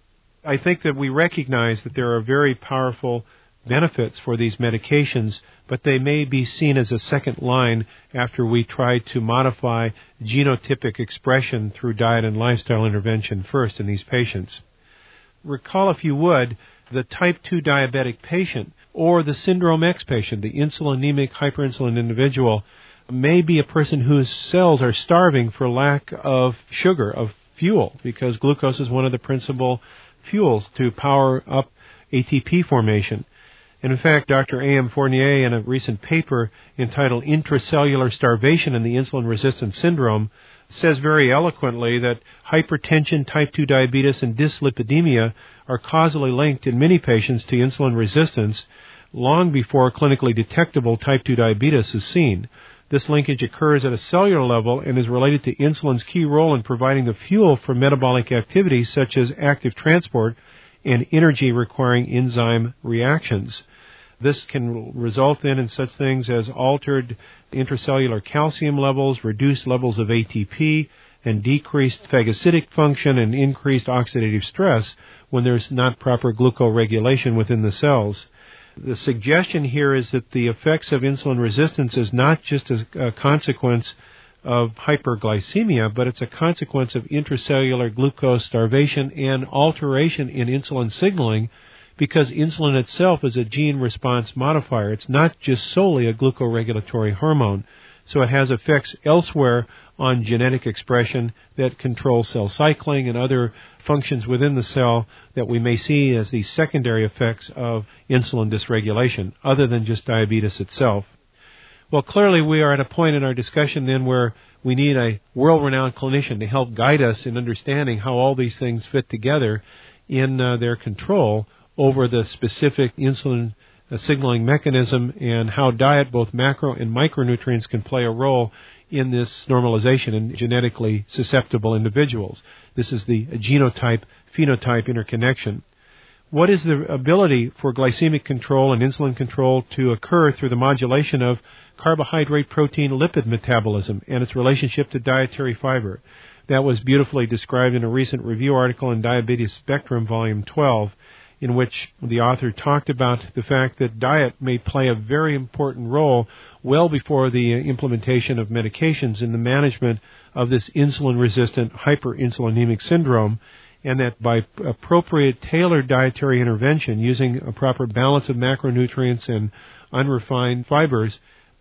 Speaker 2: I think that we recognize that there are very powerful benefits for these medications, but they may be seen as a second line after we try to modify genotypic expression through diet and lifestyle intervention first in these patients. Recall, if you would, the type two diabetic patient or the syndrome X patient, the insulinemic hyperinsulin individual, may be a person whose cells are starving for lack of sugar, of fuel, because glucose is one of the principal fuels to power up A T P formation. And in fact, Doctor A M Fournier, in a recent paper entitled Intracellular Starvation in the Insulin-Resistant Syndrome, says very eloquently that hypertension, type two diabetes, and dyslipidemia are causally linked in many patients to insulin resistance long before clinically detectable type two diabetes is seen. This linkage occurs at a cellular level and is related to insulin's key role in providing the fuel for metabolic activities such as active transport and energy requiring enzyme reactions. This can result then in such things as altered intracellular calcium levels, reduced levels of A T P, and decreased phagocytic function and increased oxidative stress when there's not proper glucoregulation within the cells. The suggestion here is that the effects of insulin resistance is not just a consequence of hyperglycemia, but it's a consequence of intracellular glucose starvation and alteration in insulin signaling, because insulin itself is a gene response modifier. It's not just solely a glucoregulatory hormone. So it has effects elsewhere on genetic expression that control cell cycling and other functions within the cell that we may see as the secondary effects of insulin dysregulation, other than just diabetes itself. Well, clearly we are at a point in our discussion then where we need a world-renowned clinician to help guide us in understanding how all these things fit together in uh, their control over the specific insulin uh, signaling mechanism and how diet, both macro and micronutrients, can play a role in this normalization in genetically susceptible individuals. This is the genotype-phenotype interconnection. What is the ability for glycemic control and insulin control to occur through the modulation of carbohydrate, protein, lipid metabolism and its relationship to dietary fiber? That was beautifully described in a recent review article in Diabetes Spectrum, Volume twelve, in which the author talked about the fact that diet may play a very important role well before the implementation of medications in the management of this insulin-resistant hyperinsulinemic syndrome, and that by appropriate tailored dietary intervention using a proper balance of macronutrients and unrefined fibers,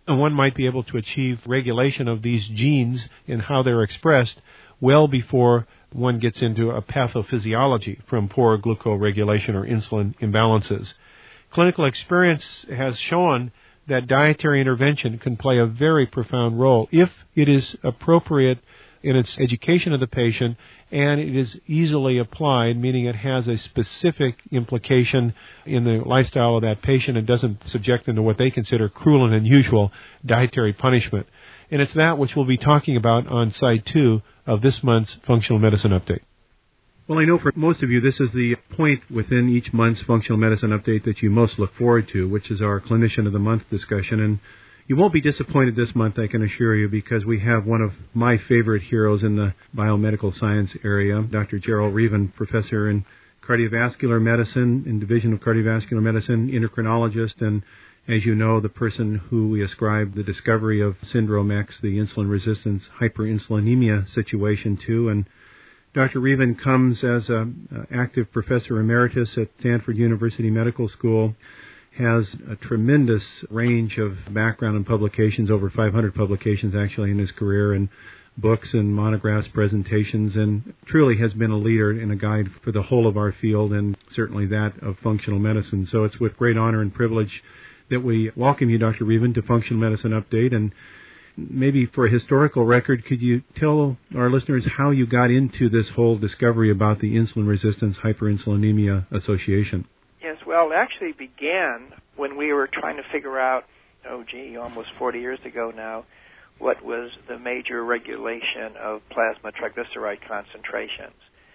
Speaker 2: And one might be able to achieve regulation of these genes and how they're expressed well before one gets into a pathophysiology from poor glucoregulation or insulin imbalances. Clinical experience has shown that dietary intervention can play a very profound role if it is appropriate in its education of the patient and it is easily applied, meaning it has a specific implication in the lifestyle of that patient and doesn't subject them to what they consider cruel and unusual dietary punishment. And it's that which we'll be talking about on side two of this month's Functional Medicine Update. Well, I know for most of you, this is the point within each month's Functional Medicine Update that you most look forward to, which is our Clinician of the Month discussion. And you won't be disappointed this month, I can assure you, because we have one of my favorite heroes in the biomedical science area, Doctor Gerald Reaven, professor in cardiovascular medicine, in Division of Cardiovascular Medicine, endocrinologist, and as you know, the person who we ascribed the discovery of Syndrome X, the insulin resistance hyperinsulinemia situation to. And Doctor Reaven comes as an active professor emeritus at Stanford University Medical School, has a tremendous range of background and publications, over five hundred publications actually in his career, and books and monographs, presentations, and truly has been a leader and a guide for the whole of our field and certainly that of functional medicine. So it's with great honor and privilege that we welcome you, Doctor Reaven, to Functional Medicine Update. And maybe for a historical record, could you tell our listeners how you got into this whole discovery about the insulin resistance hyperinsulinemia association?
Speaker 3: Yes, well, it actually began when we were trying to figure out, oh, gee, almost forty years ago now, what was the major regulation of plasma triglyceride concentrations.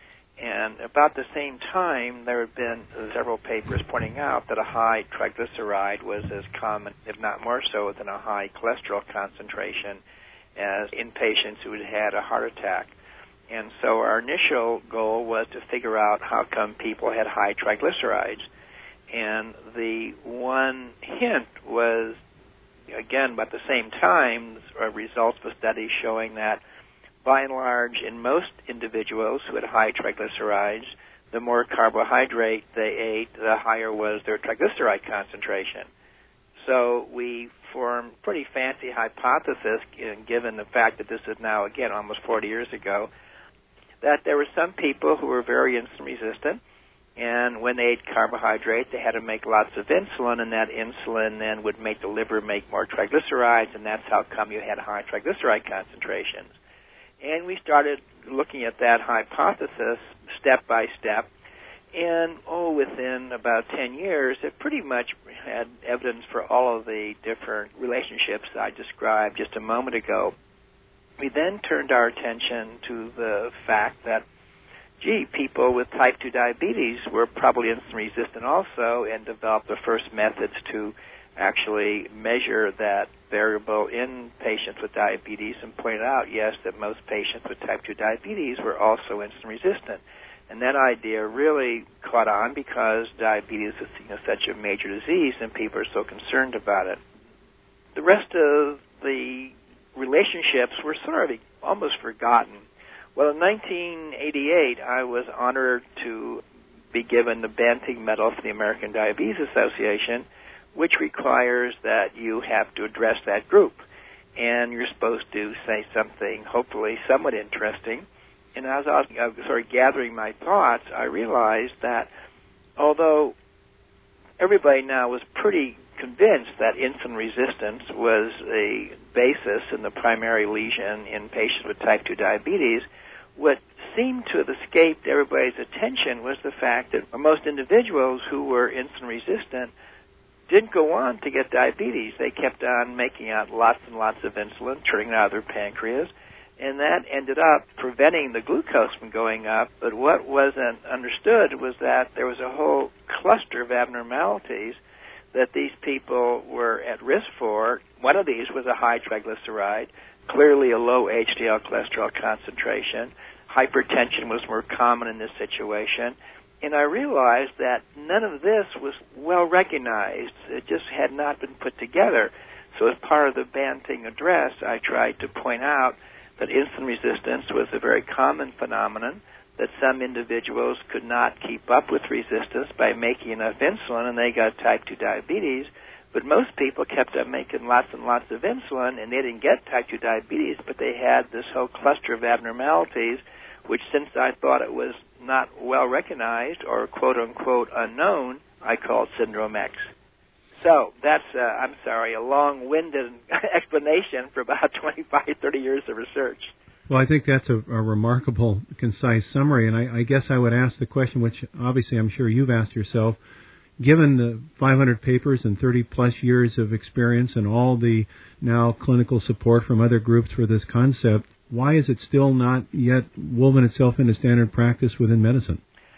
Speaker 3: And about the same time, there had been several papers pointing out that a high triglyceride was as common, if not more so, than a high cholesterol concentration as in patients who had had a heart attack. And so our initial goal was to figure out how come people had high triglycerides. And the one hint was, again, about the same time, results of studies showing that by and large, in most individuals who had high triglycerides, the more carbohydrate they ate, the higher was their triglyceride concentration. So we formed a pretty fancy hypothesis, given the fact that this is now, again, almost forty years ago, that there were some people who were very insulin resistant, and when they ate carbohydrate, they had to make lots of insulin, and that insulin then would make the liver make more triglycerides, and that's how come you had high triglyceride concentrations. And we started looking at that hypothesis step by step. And, oh, within about ten years, it pretty much had evidence for all of the different relationships I described just a moment ago. We then turned our attention to the fact that, gee, people with type two diabetes were probably insulin resistant also, and developed the first methods to actually measure that variable in patients with diabetes and pointed out, yes, that most patients with type two diabetes were also insulin resistant. And that idea really caught on because diabetes is seen as such a major disease and people are so concerned about it. The rest of the relationships were sort of almost forgotten. Well, in nineteen eighty-eight, I was honored to be given the Banting Medal for the American Diabetes Association, which requires that you have to address that group. And you're supposed to say something hopefully somewhat interesting. And as I was uh, sort of gathering my thoughts, I realized that although everybody now was pretty convinced that insulin resistance was a basis in the primary lesion in patients with type two diabetes, what seemed to have escaped everybody's attention was the fact that most individuals who were insulin resistant didn't go on to get diabetes. They kept on making out lots and lots of insulin, turning it out of their pancreas, and that ended up preventing the glucose from going up. But what wasn't understood was that there was a whole cluster of abnormalities that these people were at risk for. One of these was a high triglyceride, clearly a low H D L cholesterol concentration. Hypertension was more common in this situation. And I realized that none of this was well recognized. It just had not been put together. So as part of the Banting address, I tried to point out that insulin resistance was a very common phenomenon, that some individuals could not keep up with resistance by making enough insulin, and they got type two diabetes, But most people kept on making lots and lots of insulin, and they didn't get type two diabetes, but they had this whole cluster of abnormalities, which since I thought it was not well recognized or quote-unquote unknown, I called Syndrome X. So that's, uh, I'm sorry, a long-winded explanation for about twenty-five, thirty years of research.
Speaker 2: Well, I think that's a, a remarkable, concise summary, and I, I guess I would ask the question, which obviously I'm sure you've asked yourself, given the five hundred papers and thirty plus years of experience and all the now clinical support from other groups for this concept, why is it still not yet woven itself into standard practice within medicine?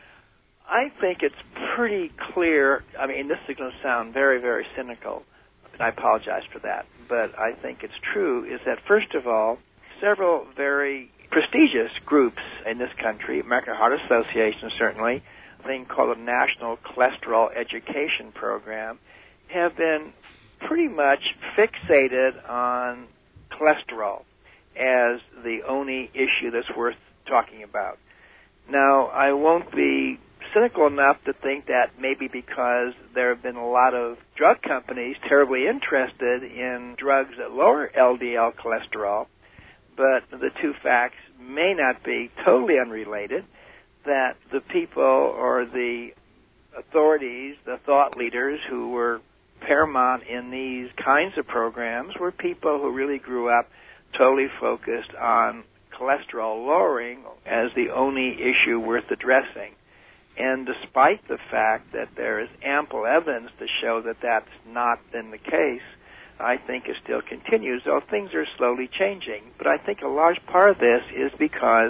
Speaker 3: I think it's pretty clear. I mean, this is going to sound very, very cynical, and I apologize for that, but I think it's true, is that first of all, several very prestigious groups in this country, American Heart Association certainly, a thing called the National Cholesterol Education Program, have been pretty much fixated on cholesterol as the only issue that's worth talking about. Now, I won't be cynical enough to think that maybe because there have been a lot of drug companies terribly interested in drugs that lower L D L cholesterol, but the two facts may not be totally unrelated, that the people or the authorities, the thought leaders who were paramount in these kinds of programs were people who really grew up totally focused on cholesterol lowering as the only issue worth addressing. And despite the fact that there is ample evidence to show that that's not been the case, I think it still continues, though things are slowly changing. But I think a large part of this is because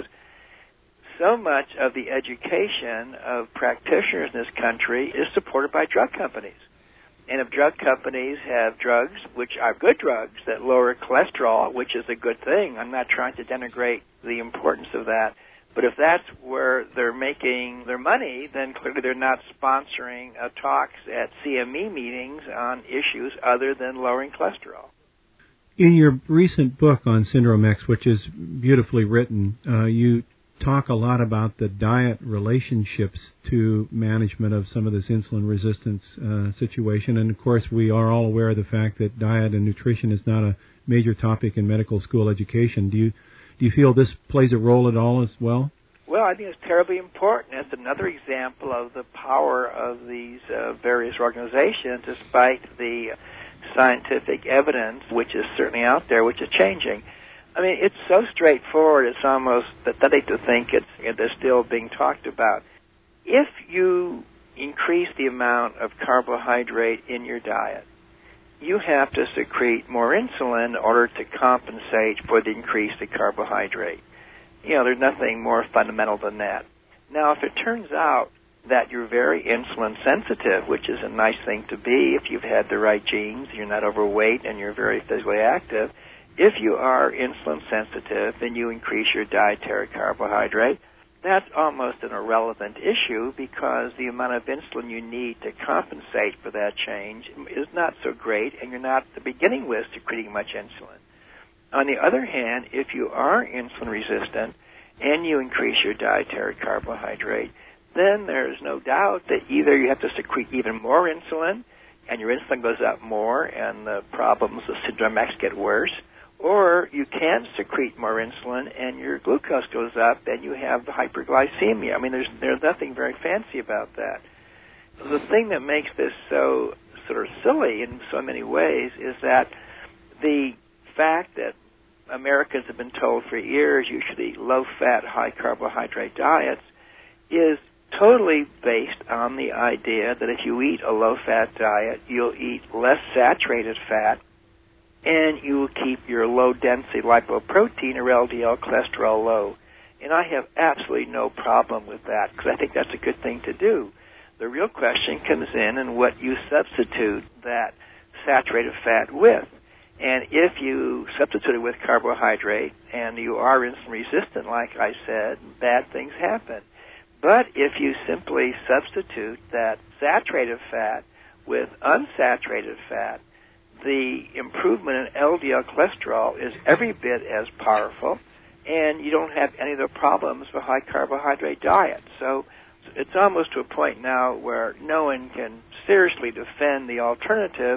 Speaker 3: so much of the education of practitioners in this country is supported by drug companies. And if drug companies have drugs, which are good drugs, that lower cholesterol, which is a good thing, I'm not trying to denigrate the importance of that, but if that's where they're making their money, then clearly they're not sponsoring uh, talks at C M E meetings on issues other than lowering cholesterol.
Speaker 2: In your recent book on Syndrome X, which is beautifully written, uh, you talk a lot about the diet relationships to management of some of this insulin resistance uh, situation. And, of course, we are all aware of the fact that diet and nutrition is not a major topic in medical school education. Do you Do you feel this plays a role at all as well?
Speaker 3: Well, I think it's terribly important. It's another example of the power of these uh, various organizations, despite the scientific evidence, which is certainly out there, which is changing. I mean, it's so straightforward, it's almost pathetic to think it's, it's still being talked about. If you increase the amount of carbohydrate in your diet, you have to secrete more insulin in order to compensate for the increase in carbohydrate. You know, there's nothing more fundamental than that. Now, if it turns out that you're very insulin sensitive, which is a nice thing to be if you've had the right genes, you're not overweight, and you're very physically active, if you are insulin sensitive and you increase your dietary carbohydrate, that's almost an irrelevant issue because the amount of insulin you need to compensate for that change is not so great, and you're not, to beginning with, secreting much insulin. On the other hand, if you are insulin resistant and you increase your dietary carbohydrate, then there's no doubt that either you have to secrete even more insulin and your insulin goes up more and the problems of Syndrome X get worse, or you can secrete more insulin and your glucose goes up and you have hyperglycemia. I mean, there's there's nothing very fancy about that. The thing that makes this so sort of silly in so many ways is that the fact that Americans have been told for years you should eat low-fat, high-carbohydrate diets is totally based on the idea that if you eat a low-fat diet, you'll eat less saturated fat, and you will keep your low-density lipoprotein or L D L cholesterol low. And I have absolutely no problem with that because I think that's a good thing to do. The real question comes in in what you substitute that saturated fat with. And if you substitute it with carbohydrate and you are insulin resistant, like I said, bad things happen. But if you simply substitute that saturated fat with unsaturated fat, the improvement in L D L cholesterol is every bit as powerful, and you don't have any of the problems with high carbohydrate diet. So it's almost to a point now where no one can seriously defend the alternative,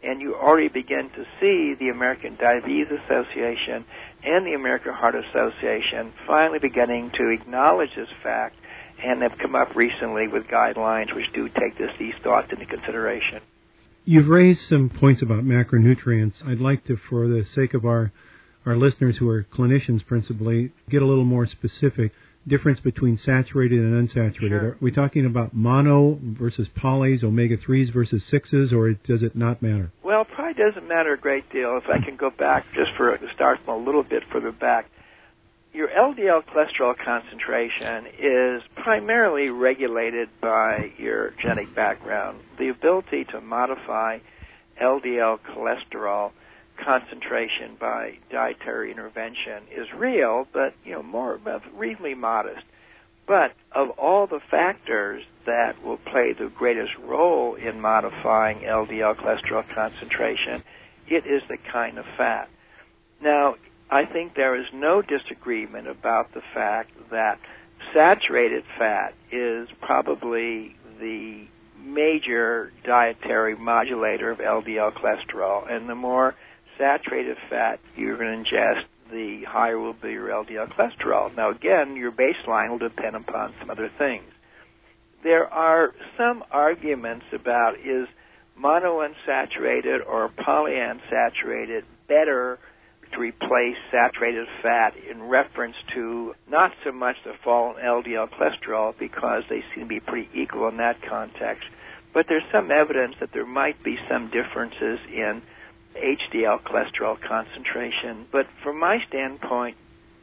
Speaker 3: And you already begin to see the American Diabetes Association and the American Heart Association finally beginning to acknowledge this fact, and have come up recently with guidelines which do take this, these thoughts into consideration.
Speaker 2: You've raised some points about macronutrients. I'd like to, for the sake of our, our listeners who are clinicians principally, get a little more specific. Difference between saturated and unsaturated.
Speaker 3: Sure.
Speaker 2: Are we talking about mono versus polys, omega threes versus sixes, or does it not matter?
Speaker 3: Well, it probably doesn't matter a great deal. If I can go back just for to start from a little bit further back, your L D L cholesterol concentration is primarily regulated by your genetic background. The ability to modify L D L cholesterol concentration by dietary intervention is real, but you know, more reasonably modest. But of all the factors that will play the greatest role in modifying L D L cholesterol concentration, it is the kind of fat. Now, I think there is no disagreement about the fact that saturated fat is probably the major dietary modulator of L D L cholesterol, and the more saturated fat you're going to ingest, the higher will be your L D L cholesterol. Now, again, your baseline will depend upon some other things. There are some arguments about is monounsaturated or polyunsaturated better to replace saturated fat in reference to not so much the fall in L D L cholesterol, because they seem to be pretty equal in that context, but there's some evidence that there might be some differences in H D L cholesterol concentration. But from my standpoint,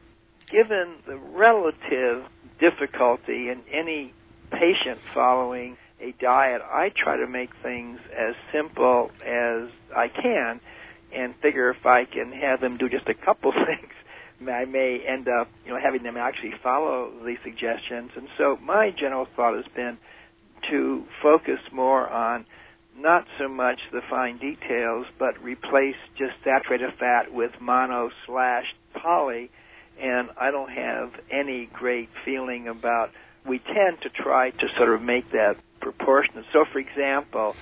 Speaker 3: given the relative difficulty in any patient following a diet, I try to make things as simple as I can and figure if I can have them do just a couple things, I may end up, you know, having them actually follow the suggestions. And so my general thought has been to focus more on not so much the fine details, but replace just saturated fat with mono slash poly, and I don't have any great feeling about, we tend to try to sort of make that proportionate. So, for example,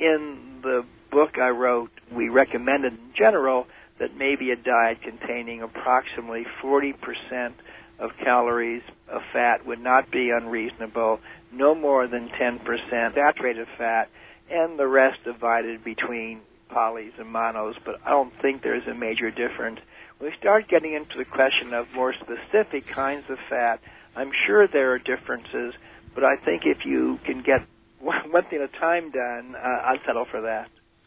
Speaker 3: in the book I wrote, we recommended in general that maybe a diet containing approximately forty percent of calories of fat would not be unreasonable, no more than ten percent saturated fat, and the rest divided between polys and monos, but I don't think there's a major difference. When we start getting into the question of more specific kinds of fat, I'm sure there are differences, but I think if you can get one thing at a time done, uh, I'd settle for that.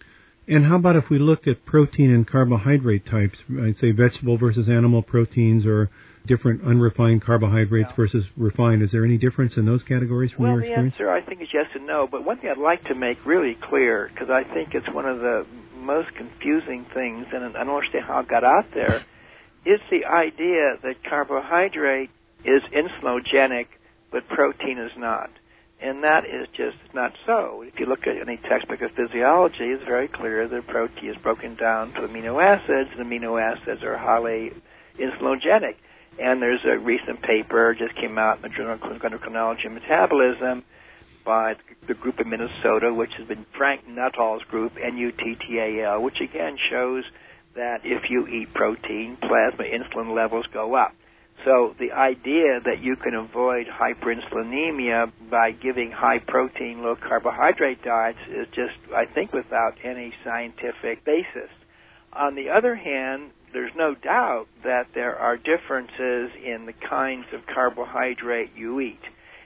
Speaker 2: And how about if we look at protein and carbohydrate types, I'd say vegetable versus animal proteins, or different unrefined carbohydrates yeah. versus refined? Is there any difference in those categories from
Speaker 3: well,
Speaker 2: your experience?
Speaker 3: Well, the answer, I think, is yes and no. But one thing I'd like to make really clear, because I think it's one of the most confusing things, and I don't understand how it got out there, is the idea that carbohydrate is insulinogenic, but protein is not. And that is just not so. If you look at any textbook of physiology, it's very clear that protein is broken down to amino acids, and amino acids are highly insulinogenic. And there's a recent paper just came out in the Journal of Clinical Endocrinology and Metabolism by the group in Minnesota, which has been Frank Nuttall's group, N U T T A L, which again shows that if you eat protein, plasma insulin levels go up. So the idea that you can avoid hyperinsulinemia by giving high-protein, low-carbohydrate diets is just, I think, without any scientific basis. On the other hand, there's no doubt that there are differences in the kinds of carbohydrate you eat.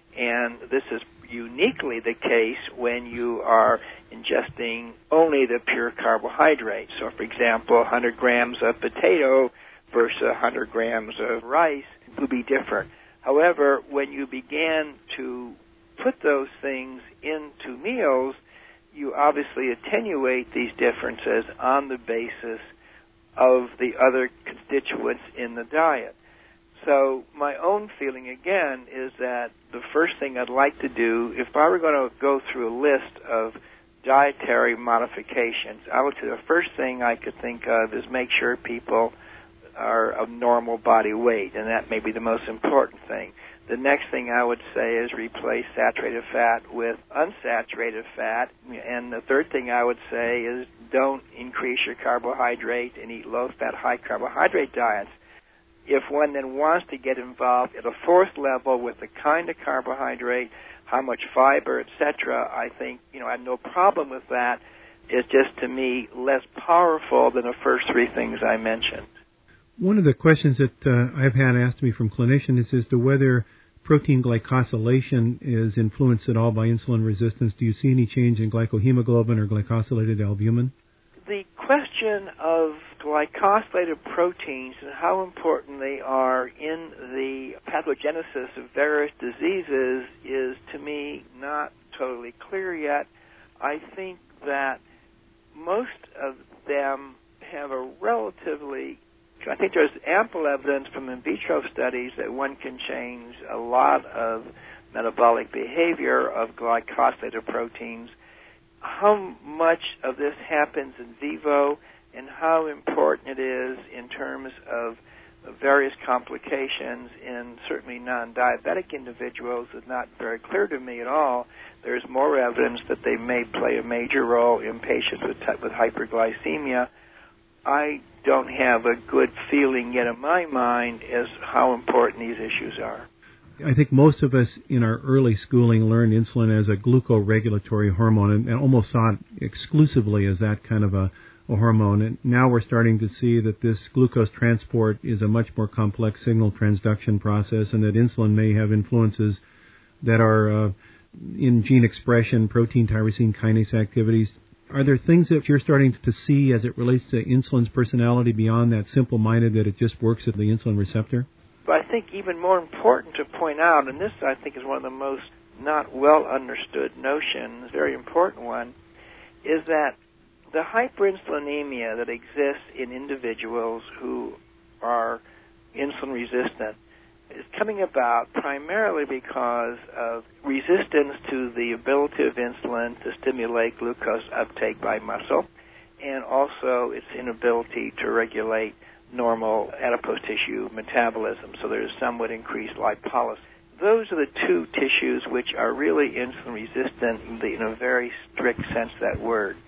Speaker 3: And this is uniquely the case when you are ingesting only the pure carbohydrate. So, for example, one hundred grams of potato versus one hundred grams of rice would be different. However, when you began to put those things into meals, you obviously attenuate these differences on the basis of the other constituents in the diet. So my own feeling, again, is that the first thing I'd like to do, if I were going to go through a list of dietary modifications, I would say the first thing I could think of is make sure people are of normal body weight, and that may be the most important thing. The next thing I would say is replace saturated fat with unsaturated fat. And the third thing I would say is don't increase your carbohydrate and eat low-fat, high-carbohydrate diets. If one then wants to get involved at a fourth level with the kind of carbohydrate, how much fiber, et cetera, I think, you know, I have no problem with that. It's just, to me, less powerful than the first three things I mentioned.
Speaker 2: One of the questions that uh, I've had asked me from clinicians is as to whether protein glycosylation is influenced at all by insulin resistance. Do you see any change in glycohemoglobin or glycosylated albumin?
Speaker 3: The question of glycosylated proteins and how important they are in the pathogenesis of various diseases is, to me, not totally clear yet. I think that most of them have a relatively I think there's ample evidence from in vitro studies that one can change a lot of metabolic behavior of glycosylated proteins. How much of this happens in vivo and how important it is in terms of various complications in certainly non-diabetic individuals is not very clear to me at all. There's more evidence that they may play a major role in patients with, with hyperglycemia. I don't have a good feeling yet in my mind as how important these issues are.
Speaker 2: I think most of us in our early schooling learned insulin as a glucoregulatory hormone and, and almost saw it exclusively as that kind of a, a hormone. And now we're starting to see that this glucose transport is a much more complex signal transduction process and that insulin may have influences that are uh, in gene expression, protein tyrosine kinase activities. Are there things that you're starting to see as it relates to insulin's personality beyond that simple-minded that it just works at the insulin receptor?
Speaker 3: But I think even more important to point out, and this I think is one of the most not well understood notions, very important one, is that the hyperinsulinemia that exists in individuals who are insulin resistant is coming about primarily because of resistance to the ability of insulin to stimulate glucose uptake by muscle, and also its inability to regulate normal adipose tissue metabolism, so there's somewhat increased lipolysis. Those are the two tissues which are really insulin resistant in, the, in a very strict sense of that word.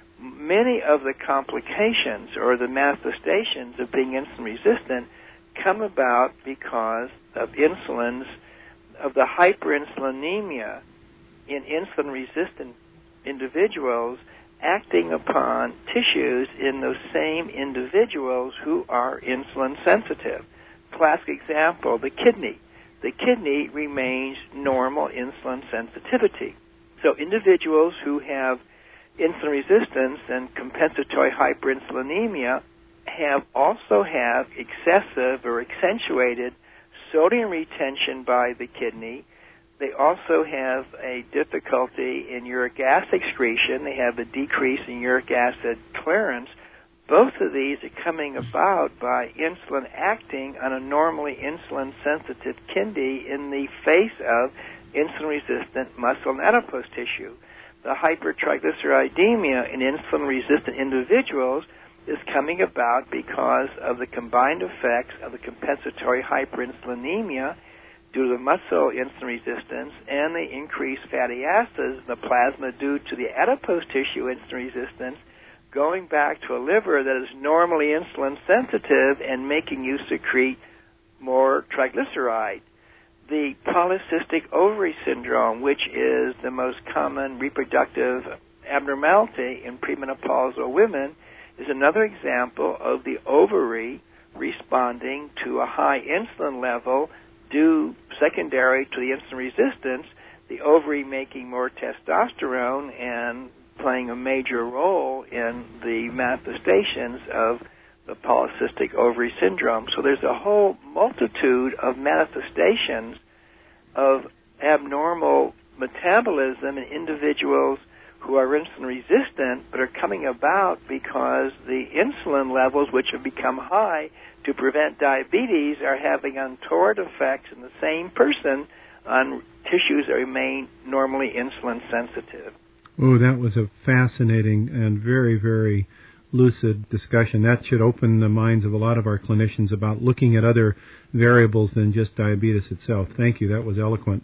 Speaker 3: Many of the complications or the manifestations of being insulin resistant come about because of insulins, of the hyperinsulinemia in insulin-resistant individuals acting upon tissues in those same individuals who are insulin sensitive. Classic example, the kidney. The kidney remains normal insulin sensitivity. So individuals who have insulin resistance and compensatory hyperinsulinemia have also have excessive or accentuated sodium retention by the kidney. They also have a difficulty in uric acid excretion. They have a decrease in uric acid clearance. Both of these are coming about by insulin acting on a normally insulin-sensitive kidney in the face of insulin-resistant muscle and adipose tissue. The hypertriglyceridemia in insulin-resistant individuals is coming about because of the combined effects of the compensatory hyperinsulinemia due to the muscle insulin resistance and the increased fatty acids in the plasma due to the adipose tissue insulin resistance going back to a liver that is normally insulin sensitive and making you secrete more triglyceride. The polycystic ovary syndrome, which is the most common reproductive abnormality in premenopausal women, is another example of the ovary responding to a high insulin level due secondary to the insulin resistance, the ovary making more testosterone and playing a major role in the manifestations of the polycystic ovary syndrome. So there's a whole multitude of manifestations of abnormal metabolism in individuals who are insulin resistant but are coming about because the insulin levels, which have become high to prevent diabetes, are having untoward effects in the same person on tissues that remain normally insulin sensitive.
Speaker 2: Oh, that was a fascinating and very, very lucid discussion. That should open the minds of a lot of our clinicians about looking at other variables than just diabetes itself. Thank you. That was eloquent.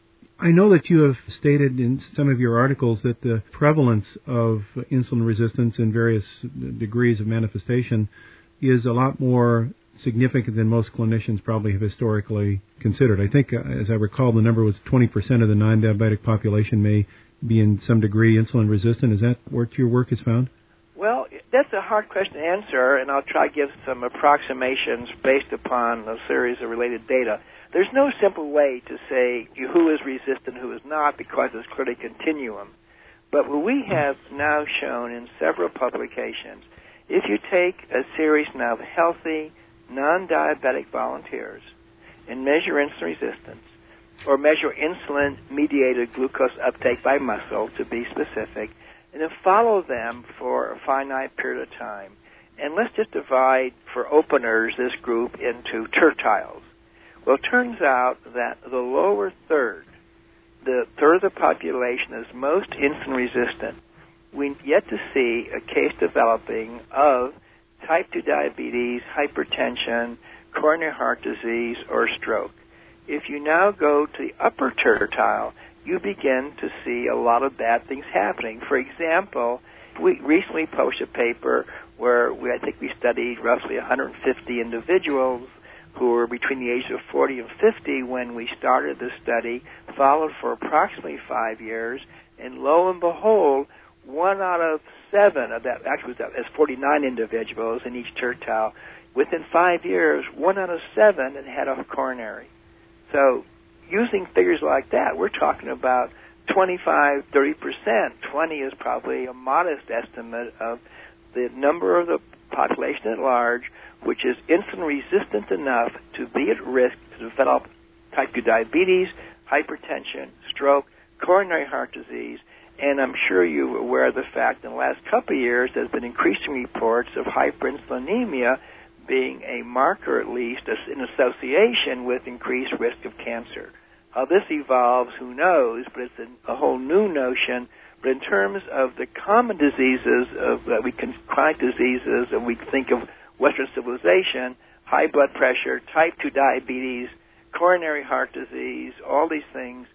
Speaker 2: I know that you have stated in some of your articles that the prevalence of insulin resistance in various degrees of manifestation is a lot more significant than most clinicians probably have historically considered. I think, uh, as I recall, the number was twenty percent of the non-diabetic population may be in some degree insulin resistant. Is that what your work has found?
Speaker 3: Well, that's a hard question to answer, and I'll try to give some approximations based upon a series of related data. There's no simple way to say who is resistant, who is not, because it's clearly a continuum. But what we have now shown in several publications, if you take a series now of healthy, non-diabetic volunteers and measure insulin resistance, or measure insulin-mediated glucose uptake by muscle, to be specific, and then follow them for a finite period of time. And let's just divide, for openers, this group into tertiles. Well, it turns out that the lower third, the third of the population is most insulin resistant. We've yet to see a case developing of type two diabetes, hypertension, coronary heart disease, or stroke. If you now go to the upper tertile, you begin to see a lot of bad things happening. For example, we recently published a paper where we, I think we studied roughly one hundred fifty individuals who were between the ages of forty and fifty when we started the study, followed for approximately five years, and lo and behold, one out of seven of that, actually as forty-nine individuals in each tertile, within five years, one out of seven had a coronary. So using figures like that, we're talking about twenty-five, thirty percent. twenty is probably a modest estimate of the number of the population at large which is insulin resistant enough to be at risk to develop type two diabetes, hypertension, stroke, coronary heart disease, and I'm sure you're aware of the fact in the last couple of years there's been increasing reports of hyperinsulinemia being a marker, at least, in association with increased risk of cancer. How this evolves, who knows, but it's a, a whole new notion. But in terms of the common diseases, of uh, we can chronic diseases that we think of Western civilization, high blood pressure, type two diabetes, coronary heart disease, all these things,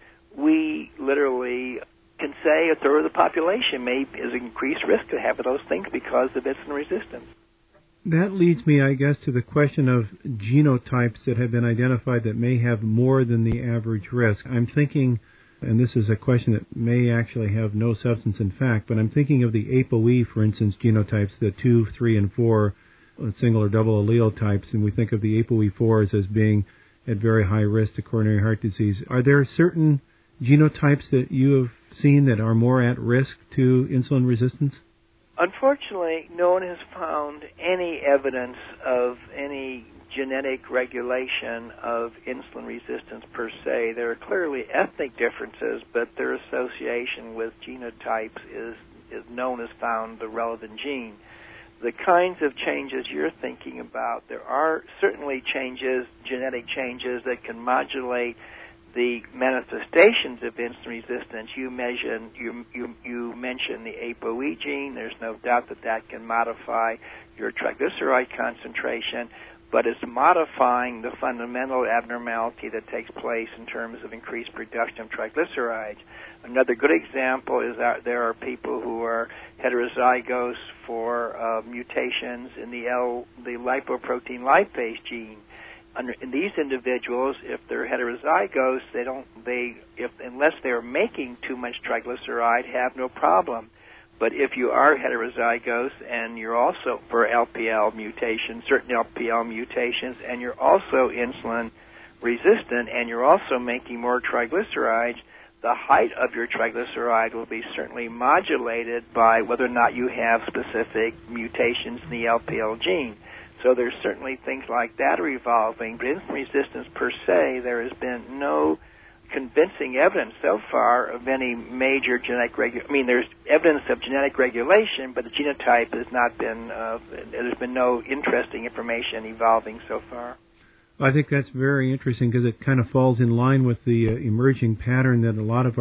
Speaker 3: we literally can say a third of the population may is increased risk to have those things because of insulin resistance.
Speaker 2: That leads me, I guess, to the question of genotypes that have been identified that may have more than the average risk. I'm thinking, and this is a question that may actually have no substance in fact, but I'm thinking of the ApoE, for instance, genotypes, the two, three, and four single or double allele types, and we think of the ApoE fours as being at very high risk to coronary heart disease. Are there certain genotypes that you have seen that are more at risk to insulin resistance?
Speaker 3: Unfortunately, no one has found any evidence of any genetic regulation of insulin resistance per se. There are clearly ethnic differences, but their association with genotypes is, is known as found the relevant gene. The kinds of changes you're thinking about, there are certainly changes, genetic changes that can modulate the manifestations of insulin resistance. You mentioned you, you, you mentioned the ApoE gene. There's no doubt that that can modify your triglyceride concentration, but it's modifying the fundamental abnormality that takes place in terms of increased production of triglycerides. Another good example is that there are people who are heterozygous for uh, mutations in the L, the lipoprotein lipase gene. Under, in these individuals, if they're heterozygous, they don't, they, if unless they're making too much triglyceride, have no problem. But if you are heterozygous and you're also for L P L mutations, certain L P L mutations, and you're also insulin resistant and you're also making more triglycerides, the height of your triglyceride will be certainly modulated by whether or not you have specific mutations in the L P L gene. So there's certainly things like that are evolving, but insulin resistance per se, there has been no convincing evidence so far of any major genetic regu- I mean, there's evidence of genetic regulation, but the genotype has not been, uh, there's been no interesting information evolving so far.
Speaker 2: I think that's very interesting because it kind of falls in line with the uh, emerging pattern that a lot of our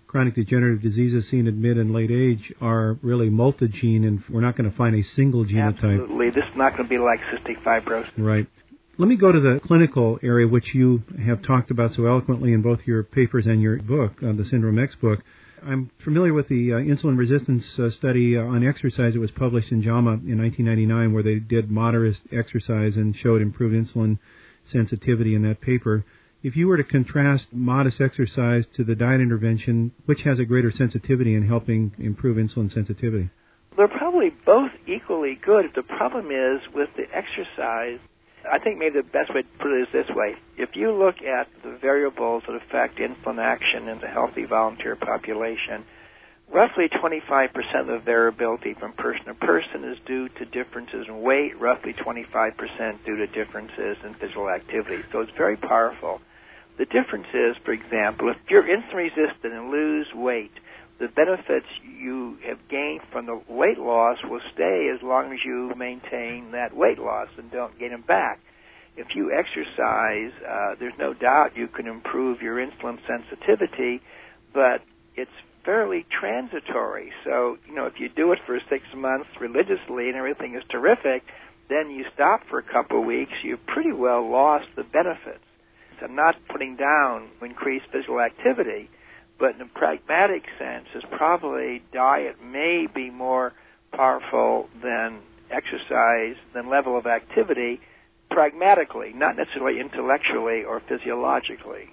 Speaker 2: chronic degenerative diseases seen in mid and late age are really multigene, and we're not going to find a single genotype.
Speaker 3: Absolutely. This is not going to be like cystic fibrosis.
Speaker 2: Right. Let me go to the clinical area, which you have talked about so eloquently in both your papers and your book, uh, the Syndrome X book. I'm familiar with the uh, insulin resistance uh, study uh, on exercise that was published in JAMA in nineteen ninety-nine, where they did moderate exercise and showed improved insulin sensitivity in that paper. If you were to contrast modest exercise to the diet intervention, which has a greater sensitivity in helping improve insulin sensitivity?
Speaker 3: They're probably both equally good. The problem is with the exercise, I think maybe the best way to put it is this way. If you look at the variables that affect insulin action in the healthy volunteer population, roughly twenty-five percent of the variability from person to person is due to differences in weight, roughly twenty-five percent due to differences in physical activity. So it's very powerful. The difference is, for example, if you're insulin resistant and lose weight, the benefits you have gained from the weight loss will stay as long as you maintain that weight loss and don't gain them back. If you exercise, uh, there's no doubt you can improve your insulin sensitivity, but it's fairly transitory. So, you know, if you do it for six months religiously and everything is terrific, then you stop for a couple of weeks, you've pretty well lost the benefits. So I'm not putting down increased physical activity, but in a pragmatic sense, is probably diet may be more powerful than exercise, than level of activity, pragmatically, not necessarily intellectually or physiologically.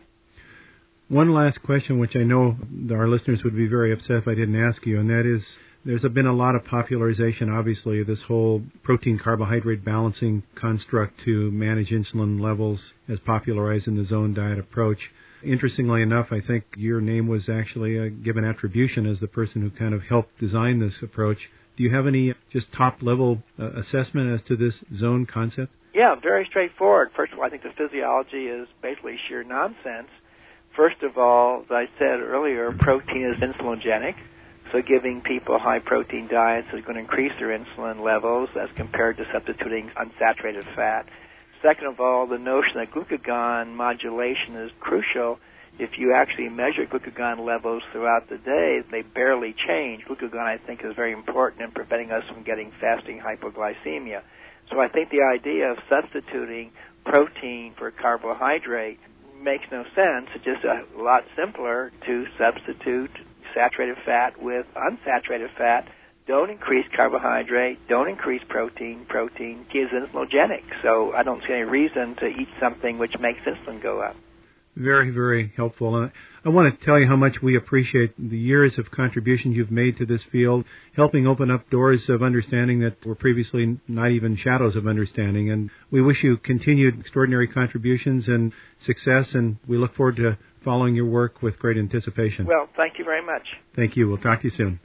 Speaker 2: One last question, which I know our listeners would be very upset if I didn't ask you, and that is, there's been a lot of popularization, obviously, of this whole protein-carbohydrate balancing construct to manage insulin levels as popularized in the zone diet approach. Interestingly enough, I think your name was actually uh, given attribution as the person who kind of helped design this approach. Do you have any just top-level uh, assessment as to this zone concept?
Speaker 3: Yeah, very straightforward. First of all, I think the physiology is basically sheer nonsense. First of all, as I said earlier, protein is insulinogenic, so giving people high-protein diets is going to increase their insulin levels as compared to substituting unsaturated fat. Second of all, the notion that glucagon modulation is crucial. If you actually measure glucagon levels throughout the day, they barely change. Glucagon, I think, is very important in preventing us from getting fasting hypoglycemia. So I think the idea of substituting protein for carbohydrate makes no sense. It's just a lot simpler to substitute saturated fat with unsaturated fat. Don't increase carbohydrate, don't increase protein. Protein is insulinogenic, so I don't see any reason to eat something which makes insulin go up.
Speaker 2: Very, very helpful. And I want to tell you how much we appreciate the years of contributions you've made to this field, helping open up doors of understanding that were previously not even shadows of understanding. And we wish you continued extraordinary contributions and success, and we look forward to following your work with great anticipation.
Speaker 3: Well, thank you very much.
Speaker 2: Thank you. We'll talk to you soon.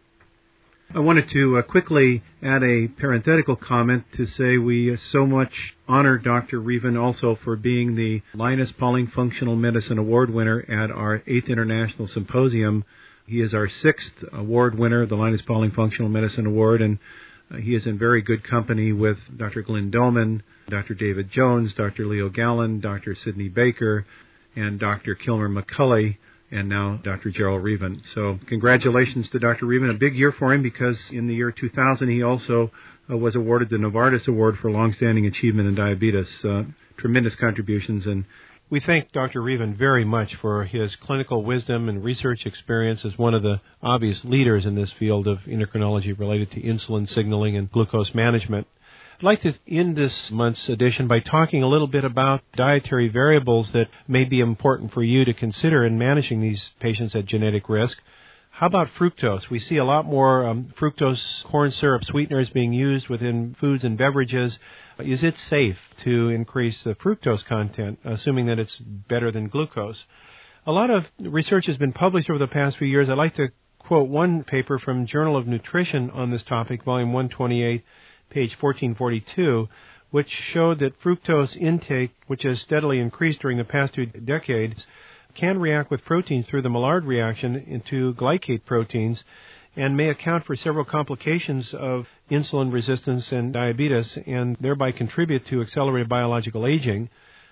Speaker 2: I wanted to uh, quickly add a parenthetical comment to say we uh, so much honor Doctor Reaven also for being the Linus Pauling Functional Medicine Award winner at our eighth International Symposium. He is our sixth award winner, the Linus Pauling Functional Medicine Award, and uh, he is in very good company with Doctor Glenn Doman, Doctor David Jones, Doctor Leo Gallen, Doctor Sidney Baker, and Doctor Kilmer McCulley, and now Doctor Gerald Reaven. So congratulations to Doctor Reaven. A big year for him because in the year two thousand he also uh, was awarded the Novartis Award for Longstanding Achievement in Diabetes. Uh, tremendous contributions. And we thank Doctor Reaven very much for his clinical wisdom and research experience as one of the obvious leaders in this field of endocrinology related to insulin signaling and glucose management. I'd like to end this month's edition by talking a little bit about dietary variables that may be important for you to consider in managing these patients at genetic risk. How about fructose? We see a lot more um, fructose corn syrup sweeteners being used within foods and beverages. Is it safe to increase the fructose content, assuming that it's better than glucose? A lot of research has been published over the past few years. I'd like to quote one paper from Journal of Nutrition on this topic, volume one twenty-eight, page fourteen forty-two, which showed that fructose intake, which has steadily increased during the past two decades, can react with proteins through the Maillard reaction into glycate proteins and may account for several complications of insulin resistance and diabetes and thereby contribute to accelerated biological aging.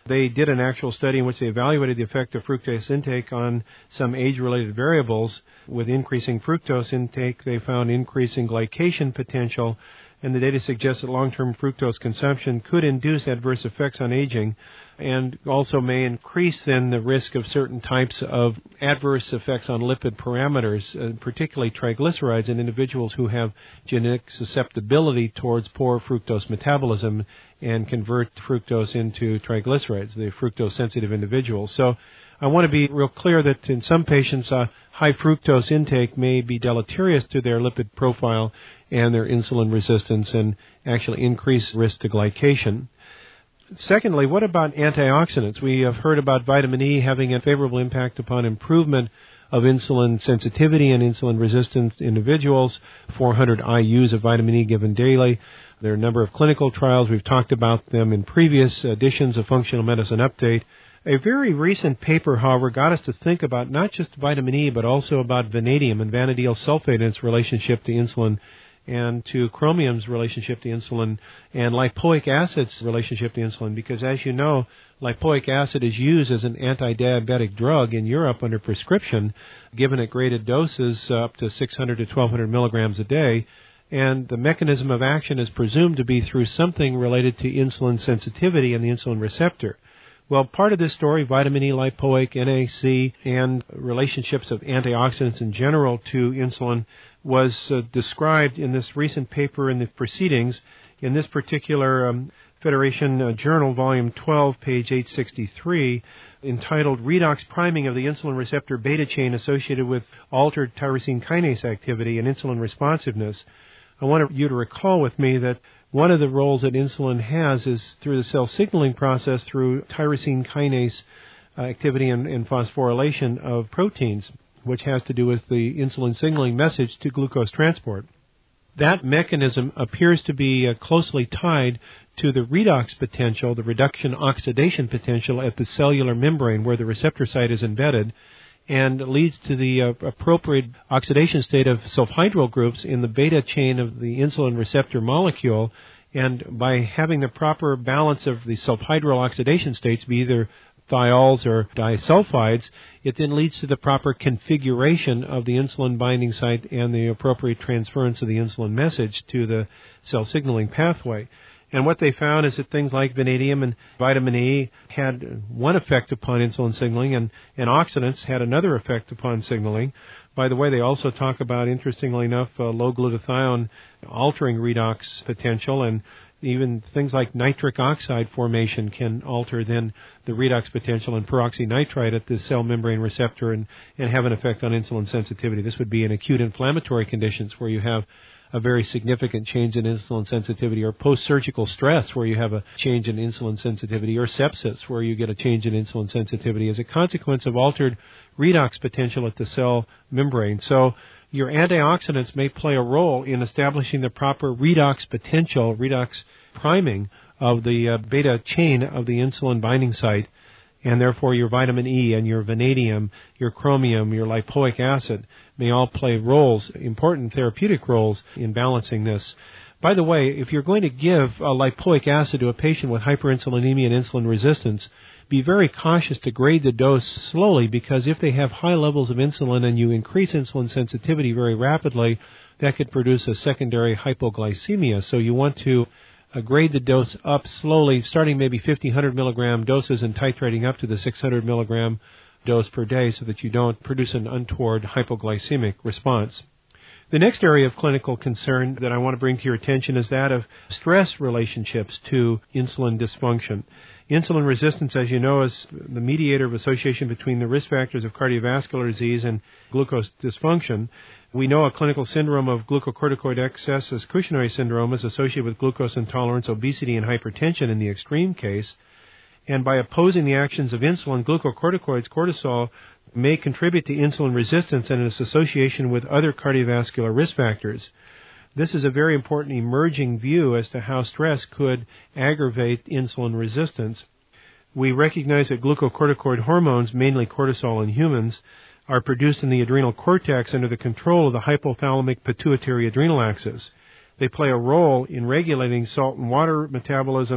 Speaker 2: They did an actual study in which they evaluated the effect of fructose intake on some age-related variables. With increasing fructose intake, they found increasing glycation potential, and the data suggests that long-term fructose consumption could induce adverse effects on aging and also may increase then the risk of certain types of adverse effects on lipid parameters, uh, particularly triglycerides in individuals who have genetic susceptibility towards poor fructose metabolism and convert fructose into triglycerides, the fructose-sensitive individuals. So I want to be real clear that in some patients, uh, high fructose intake may be deleterious to their lipid profile and their insulin resistance and actually increase risk to glycation. Secondly, what about antioxidants? We have heard about vitamin E having a favorable impact upon improvement of insulin sensitivity and insulin resistant individuals, four hundred I U's of vitamin E given daily. There are a number of clinical trials. We've talked about them in previous editions of Functional Medicine Update. A very recent paper, however, got us to think about not just vitamin E, but also about vanadium and vanadyl sulfate and its relationship to insulin, and to chromium's relationship to insulin, and lipoic acid's relationship to insulin, because as you know, lipoic acid is used as an anti-diabetic drug in Europe under prescription, given at graded doses uh, up to six hundred to twelve hundred milligrams a day, and the mechanism of action is presumed to be through something related to insulin sensitivity and the insulin receptor. Well, part of this story, vitamin E, lipoic, N A C, and relationships of antioxidants in general to insulin, was uh, described in this recent paper in the proceedings. In this particular um, Federation uh, Journal, Volume twelve, page eight sixty-three, entitled Redox Priming of the Insulin Receptor Beta Chain Associated with Altered Tyrosine Kinase Activity and Insulin Responsiveness. I want you to recall with me that one of the roles that insulin has is through the cell signaling process through tyrosine kinase uh, activity and, and phosphorylation of proteins, which has to do with the insulin signaling message to glucose transport. That mechanism appears to be uh, closely tied to the redox potential, the reduction oxidation potential at the cellular membrane where the receptor site is embedded, and leads to the uh, appropriate oxidation state of sulfhydryl groups in the beta chain of the insulin receptor molecule. And by having the proper balance of the sulfhydryl oxidation states, be either thiols or disulfides, it then leads to the proper configuration of the insulin binding site and the appropriate transference of the insulin message to the cell signaling pathway. And what they found is that things like vanadium and vitamin E had one effect upon insulin signaling, and antioxidants had another effect upon signaling. By the way, they also talk about, interestingly enough, uh, low glutathione altering redox potential, and even things like nitric oxide formation can alter then the redox potential and peroxynitrite at the cell membrane receptor and, and have an effect on insulin sensitivity. This would be in acute inflammatory conditions where you have a very significant change in insulin sensitivity, or post-surgical stress where you have a change in insulin sensitivity, or sepsis where you get a change in insulin sensitivity as a consequence of altered redox potential at the cell membrane. So your antioxidants may play a role in establishing the proper redox potential, redox priming of the uh, beta chain of the insulin binding site, and therefore your vitamin E and your vanadium, your chromium, your lipoic acid may all play roles, important therapeutic roles, in balancing this. By the way, if you're going to give a lipoic acid to a patient with hyperinsulinemia and insulin resistance, be very cautious to grade the dose slowly, because if they have high levels of insulin and you increase insulin sensitivity very rapidly, that could produce a secondary hypoglycemia. So you want to Uh, grade the dose up slowly, starting maybe fifty, one hundred milligram doses and titrating up to the six hundred milligram dose per day so that you don't produce an untoward hypoglycemic response. The next area of clinical concern that I want to bring to your attention is that of stress relationships to insulin dysfunction. Insulin resistance, as you know, is the mediator of association between the risk factors of cardiovascular disease and glucose dysfunction. We know a clinical syndrome of glucocorticoid excess as Cushing's syndrome is associated with glucose intolerance, obesity, and hypertension in the extreme case. And by opposing the actions of insulin, glucocorticoids, cortisol, may contribute to insulin resistance and its association with other cardiovascular risk factors. This is a very important emerging view as to how stress could aggravate insulin resistance. We recognize that glucocorticoid hormones, mainly cortisol in humans, are produced in the adrenal cortex under the control of the hypothalamic pituitary adrenal axis. They play a role in regulating salt and water metabolism,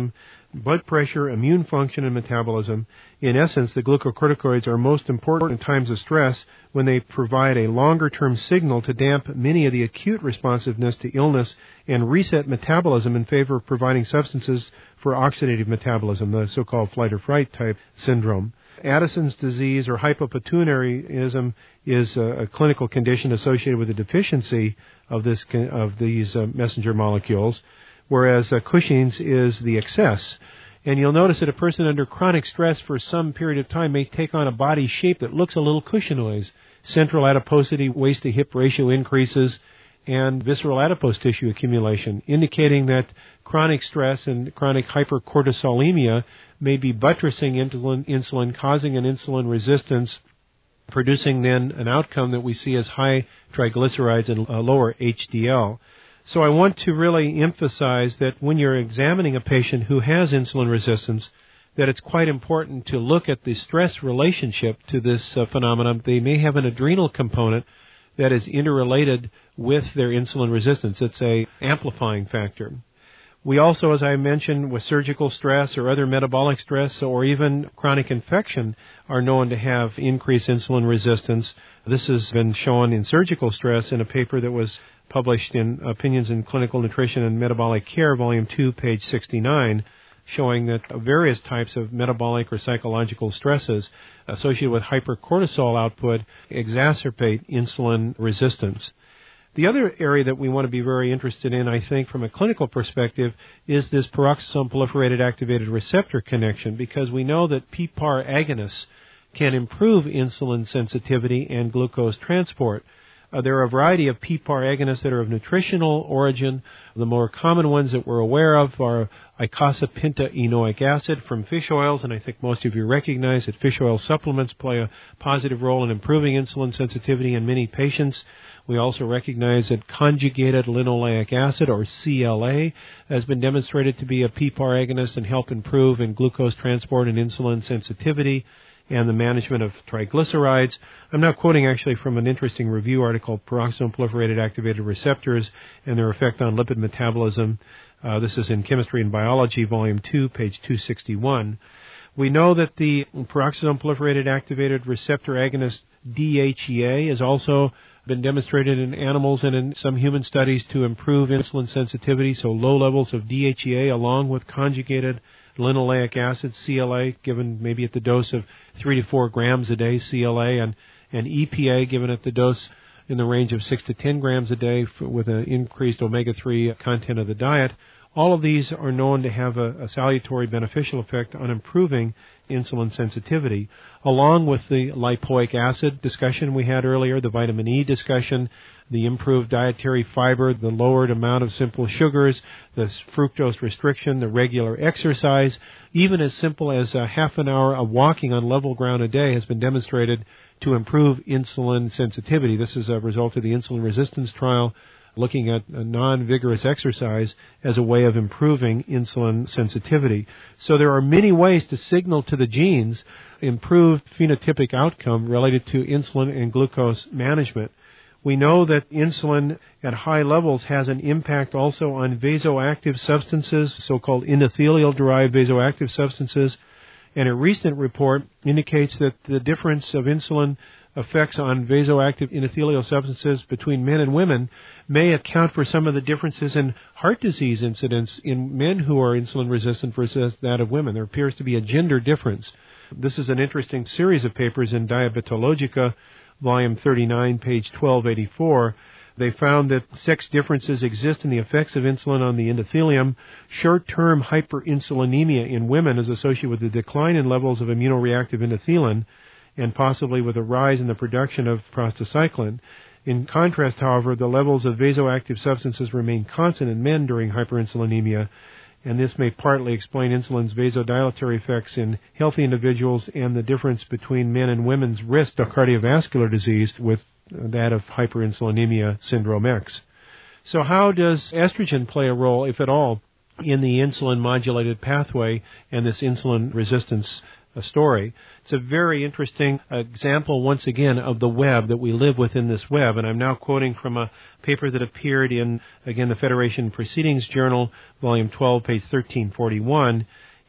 Speaker 2: blood pressure, immune function, and metabolism. In essence, the glucocorticoids are most important in times of stress when they provide a longer-term signal to damp many of the acute responsiveness to illness and reset metabolism in favor of providing substances for oxidative metabolism, the so-called flight or fright type syndrome. Addison's disease or hypopituitarism is a, a clinical condition associated with the deficiency of this of these uh, messenger molecules, whereas uh, Cushing's is the excess. And you'll notice that a person under chronic stress for some period of time may take on a body shape that looks a little Cushionoid. Central adiposity, waist-to-hip ratio increases, and visceral adipose tissue accumulation, indicating that chronic stress and chronic hypercortisolemia may be buttressing insulin, insulin, causing an insulin resistance, producing then an outcome that we see as high triglycerides and uh, lower H D L. So I want to really emphasize that when you're examining a patient who has insulin resistance, that it's quite important to look at the stress relationship to this uh, phenomenon. They may have an adrenal component that is interrelated with their insulin resistance. It's a amplifying factor. We also, as I mentioned, with surgical stress or other metabolic stress or even chronic infection are known to have increased insulin resistance. This has been shown in surgical stress in a paper that was published in Opinions in Clinical Nutrition and Metabolic Care, Volume two, page sixty-nine, showing that various types of metabolic or psychological stresses associated with hypercortisol output exacerbate insulin resistance. The other area that we want to be very interested in, I think, from a clinical perspective, is this peroxisome proliferated activated receptor connection, because we know that P P A R agonists can improve insulin sensitivity and glucose transport. Uh, there are a variety of P P A R agonists that are of nutritional origin. The more common ones that we're aware of are icosapentaenoic acid from fish oils, and I think most of you recognize that fish oil supplements play a positive role in improving insulin sensitivity in many patients. We also recognize that conjugated linoleic acid, or C L A, has been demonstrated to be a P P A R agonist and help improve in glucose transport and insulin sensitivity and the management of triglycerides. I'm now quoting actually from an interesting review article, Peroxisome Proliferated Activated Receptors and Their Effect on Lipid Metabolism. Uh, this is in Chemistry and Biology, Volume two, page two sixty-one. We know that the peroxisome proliferated activated receptor agonist D H E A has also been demonstrated in animals and in some human studies to improve insulin sensitivity, so low levels of D H E A along with conjugated linoleic acid, C L A, given maybe at the dose of three to four grams a day, C L A, and, and E P A given at the dose in the range of six to ten grams a day for, with an increased omega three content of the diet. All of these are known to have a, a salutary beneficial effect on improving insulin sensitivity, along with the lipoic acid discussion we had earlier, the vitamin E discussion, the improved dietary fiber, the lowered amount of simple sugars, the fructose restriction, the regular exercise, even as simple as a half an hour of walking on level ground a day has been demonstrated to improve insulin sensitivity. This is a result of the insulin resistance trial, looking at a non-vigorous exercise as a way of improving insulin sensitivity. So there are many ways to signal to the genes improved phenotypic outcome related to insulin and glucose management. We know that insulin at high levels has an impact also on vasoactive substances, so-called endothelial-derived vasoactive substances, and a recent report indicates that the difference of insulin effects on vasoactive endothelial substances between men and women may account for some of the differences in heart disease incidence in men who are insulin resistant versus that of women. There appears to be a gender difference. This is an interesting series of papers in Diabetologica, volume thirty-nine, page twelve eighty-four. They found that sex differences exist in the effects of insulin on the endothelium. Short-term hyperinsulinemia in women is associated with the decline in levels of immunoreactive endothelin, and possibly with a rise in the production of prostacyclin. In contrast, however, the levels of vasoactive substances remain constant in men during hyperinsulinemia, and this may partly explain insulin's vasodilatory effects in healthy individuals and the difference between men and women's risk of cardiovascular disease with that of hyperinsulinemia syndrome X. So how does estrogen play a role, if at all, in the insulin-modulated pathway and this insulin resistance a story? It's a very interesting example, once again, of the web that we live within this web. And I'm now quoting from a paper that appeared in, again, the Federation Proceedings Journal, volume twelve, page thirteen forty-one.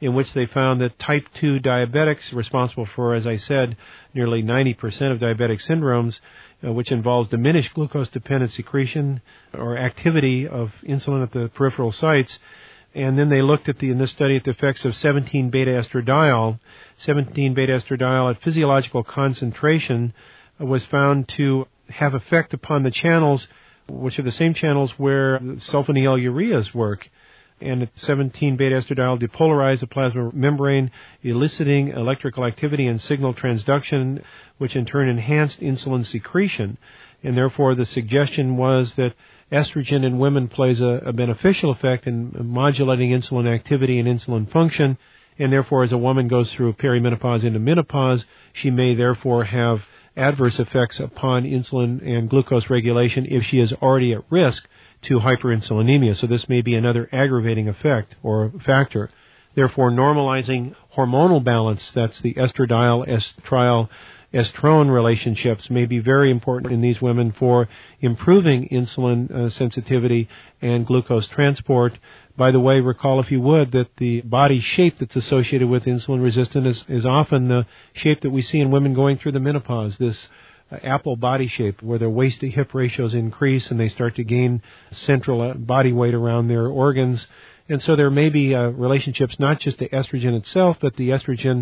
Speaker 2: in which they found that type two diabetics, responsible for, as I said, nearly ninety percent of diabetic syndromes, uh, which involves diminished glucose-dependent secretion or activity of insulin at the peripheral sites. And then they looked at the, in this study, at the effects of seventeen beta-estradiol. seventeen beta-estradiol at physiological concentration uh, was found to have effect upon the channels, which are the same channels where sulfonylureas work. And seventeen beta-estradiol depolarized the plasma membrane, eliciting electrical activity and signal transduction, which in turn enhanced insulin secretion. And therefore the suggestion was that estrogen in women plays a, a beneficial effect in modulating insulin activity and insulin function, and therefore as a woman goes through perimenopause into menopause, she may therefore have adverse effects upon insulin and glucose regulation if she is already at risk to hyperinsulinemia. So this may be another aggravating effect or factor. Therefore, normalizing hormonal balance, that's the estradiol, estriol, estrone relationships, may be very important in these women for improving insulin uh, sensitivity and glucose transport. By the way, recall, if you would, that the body shape that's associated with insulin resistance is, is often the shape that we see in women going through the menopause, this uh, apple body shape where their waist to hip ratios increase and they start to gain central uh, body weight around their organs. And so there may be uh, relationships not just to estrogen itself, but the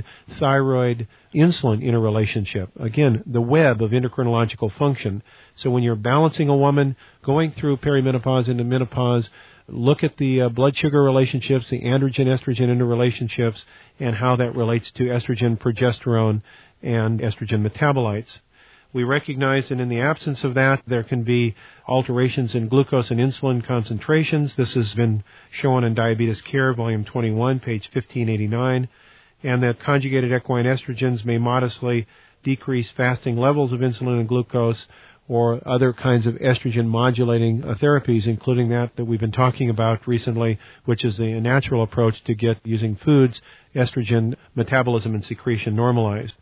Speaker 2: estrogen-thyroid-insulin interrelationship. Again, the web of endocrinological function. So when you're balancing a woman going through perimenopause into menopause, look at the uh, blood sugar relationships, the androgen-estrogen interrelationships, and how that relates to estrogen, progesterone, and estrogen metabolites. We recognize that in the absence of that, there can be alterations in glucose and insulin concentrations. This has been shown in Diabetes Care, Volume twenty-one, page fifteen eighty-nine, and that conjugated equine estrogens may modestly decrease fasting levels of insulin and glucose or other kinds of estrogen-modulating uh, therapies, including that that we've been talking about recently, which is the natural approach to get, using foods, estrogen metabolism and secretion normalized.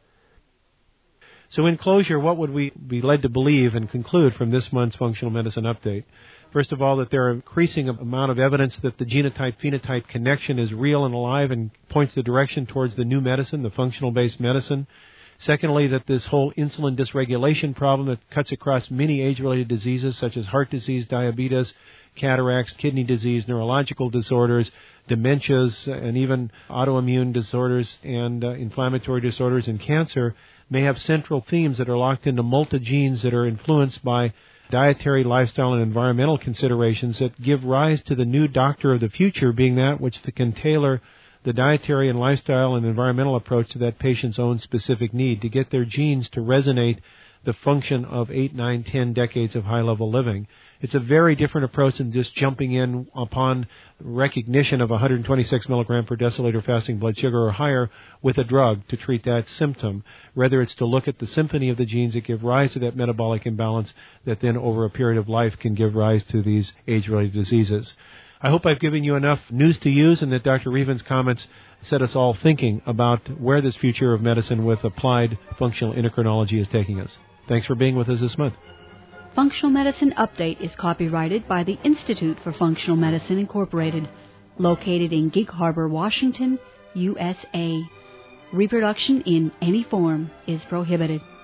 Speaker 2: So in closure, what would we be led to believe and conclude from this month's Functional Medicine Update? First of all, that there are increasing amount of evidence that the genotype-phenotype connection is real and alive and points the direction towards the new medicine, the functional-based medicine. Secondly, that this whole insulin dysregulation problem that cuts across many age-related diseases such as heart disease, diabetes, cataracts, kidney disease, neurological disorders, dementias, and even autoimmune disorders and uh, inflammatory disorders and cancer may have central themes that are locked into multi-genes that are influenced by dietary, lifestyle, and environmental considerations that give rise to the new doctor of the future being that which can tailor the dietary and lifestyle and environmental approach to that patient's own specific need to get their genes to resonate the function of eight, nine, ten decades of high-level living. It's a very different approach than just jumping in upon recognition of one hundred twenty-six milligram per deciliter fasting blood sugar or higher with a drug to treat that symptom. Rather, it's to look at the symphony of the genes that give rise to that metabolic imbalance that then over a period of life can give rise to these age-related diseases. I hope I've given you enough news to use and that Doctor Reaven's comments set us all thinking about where this future of medicine with applied functional endocrinology is taking us. Thanks for being with us this month.
Speaker 1: Functional Medicine Update is copyrighted by the Institute for Functional Medicine, Incorporated, located in Gig Harbor, Washington, U S A. Reproduction in any form is prohibited.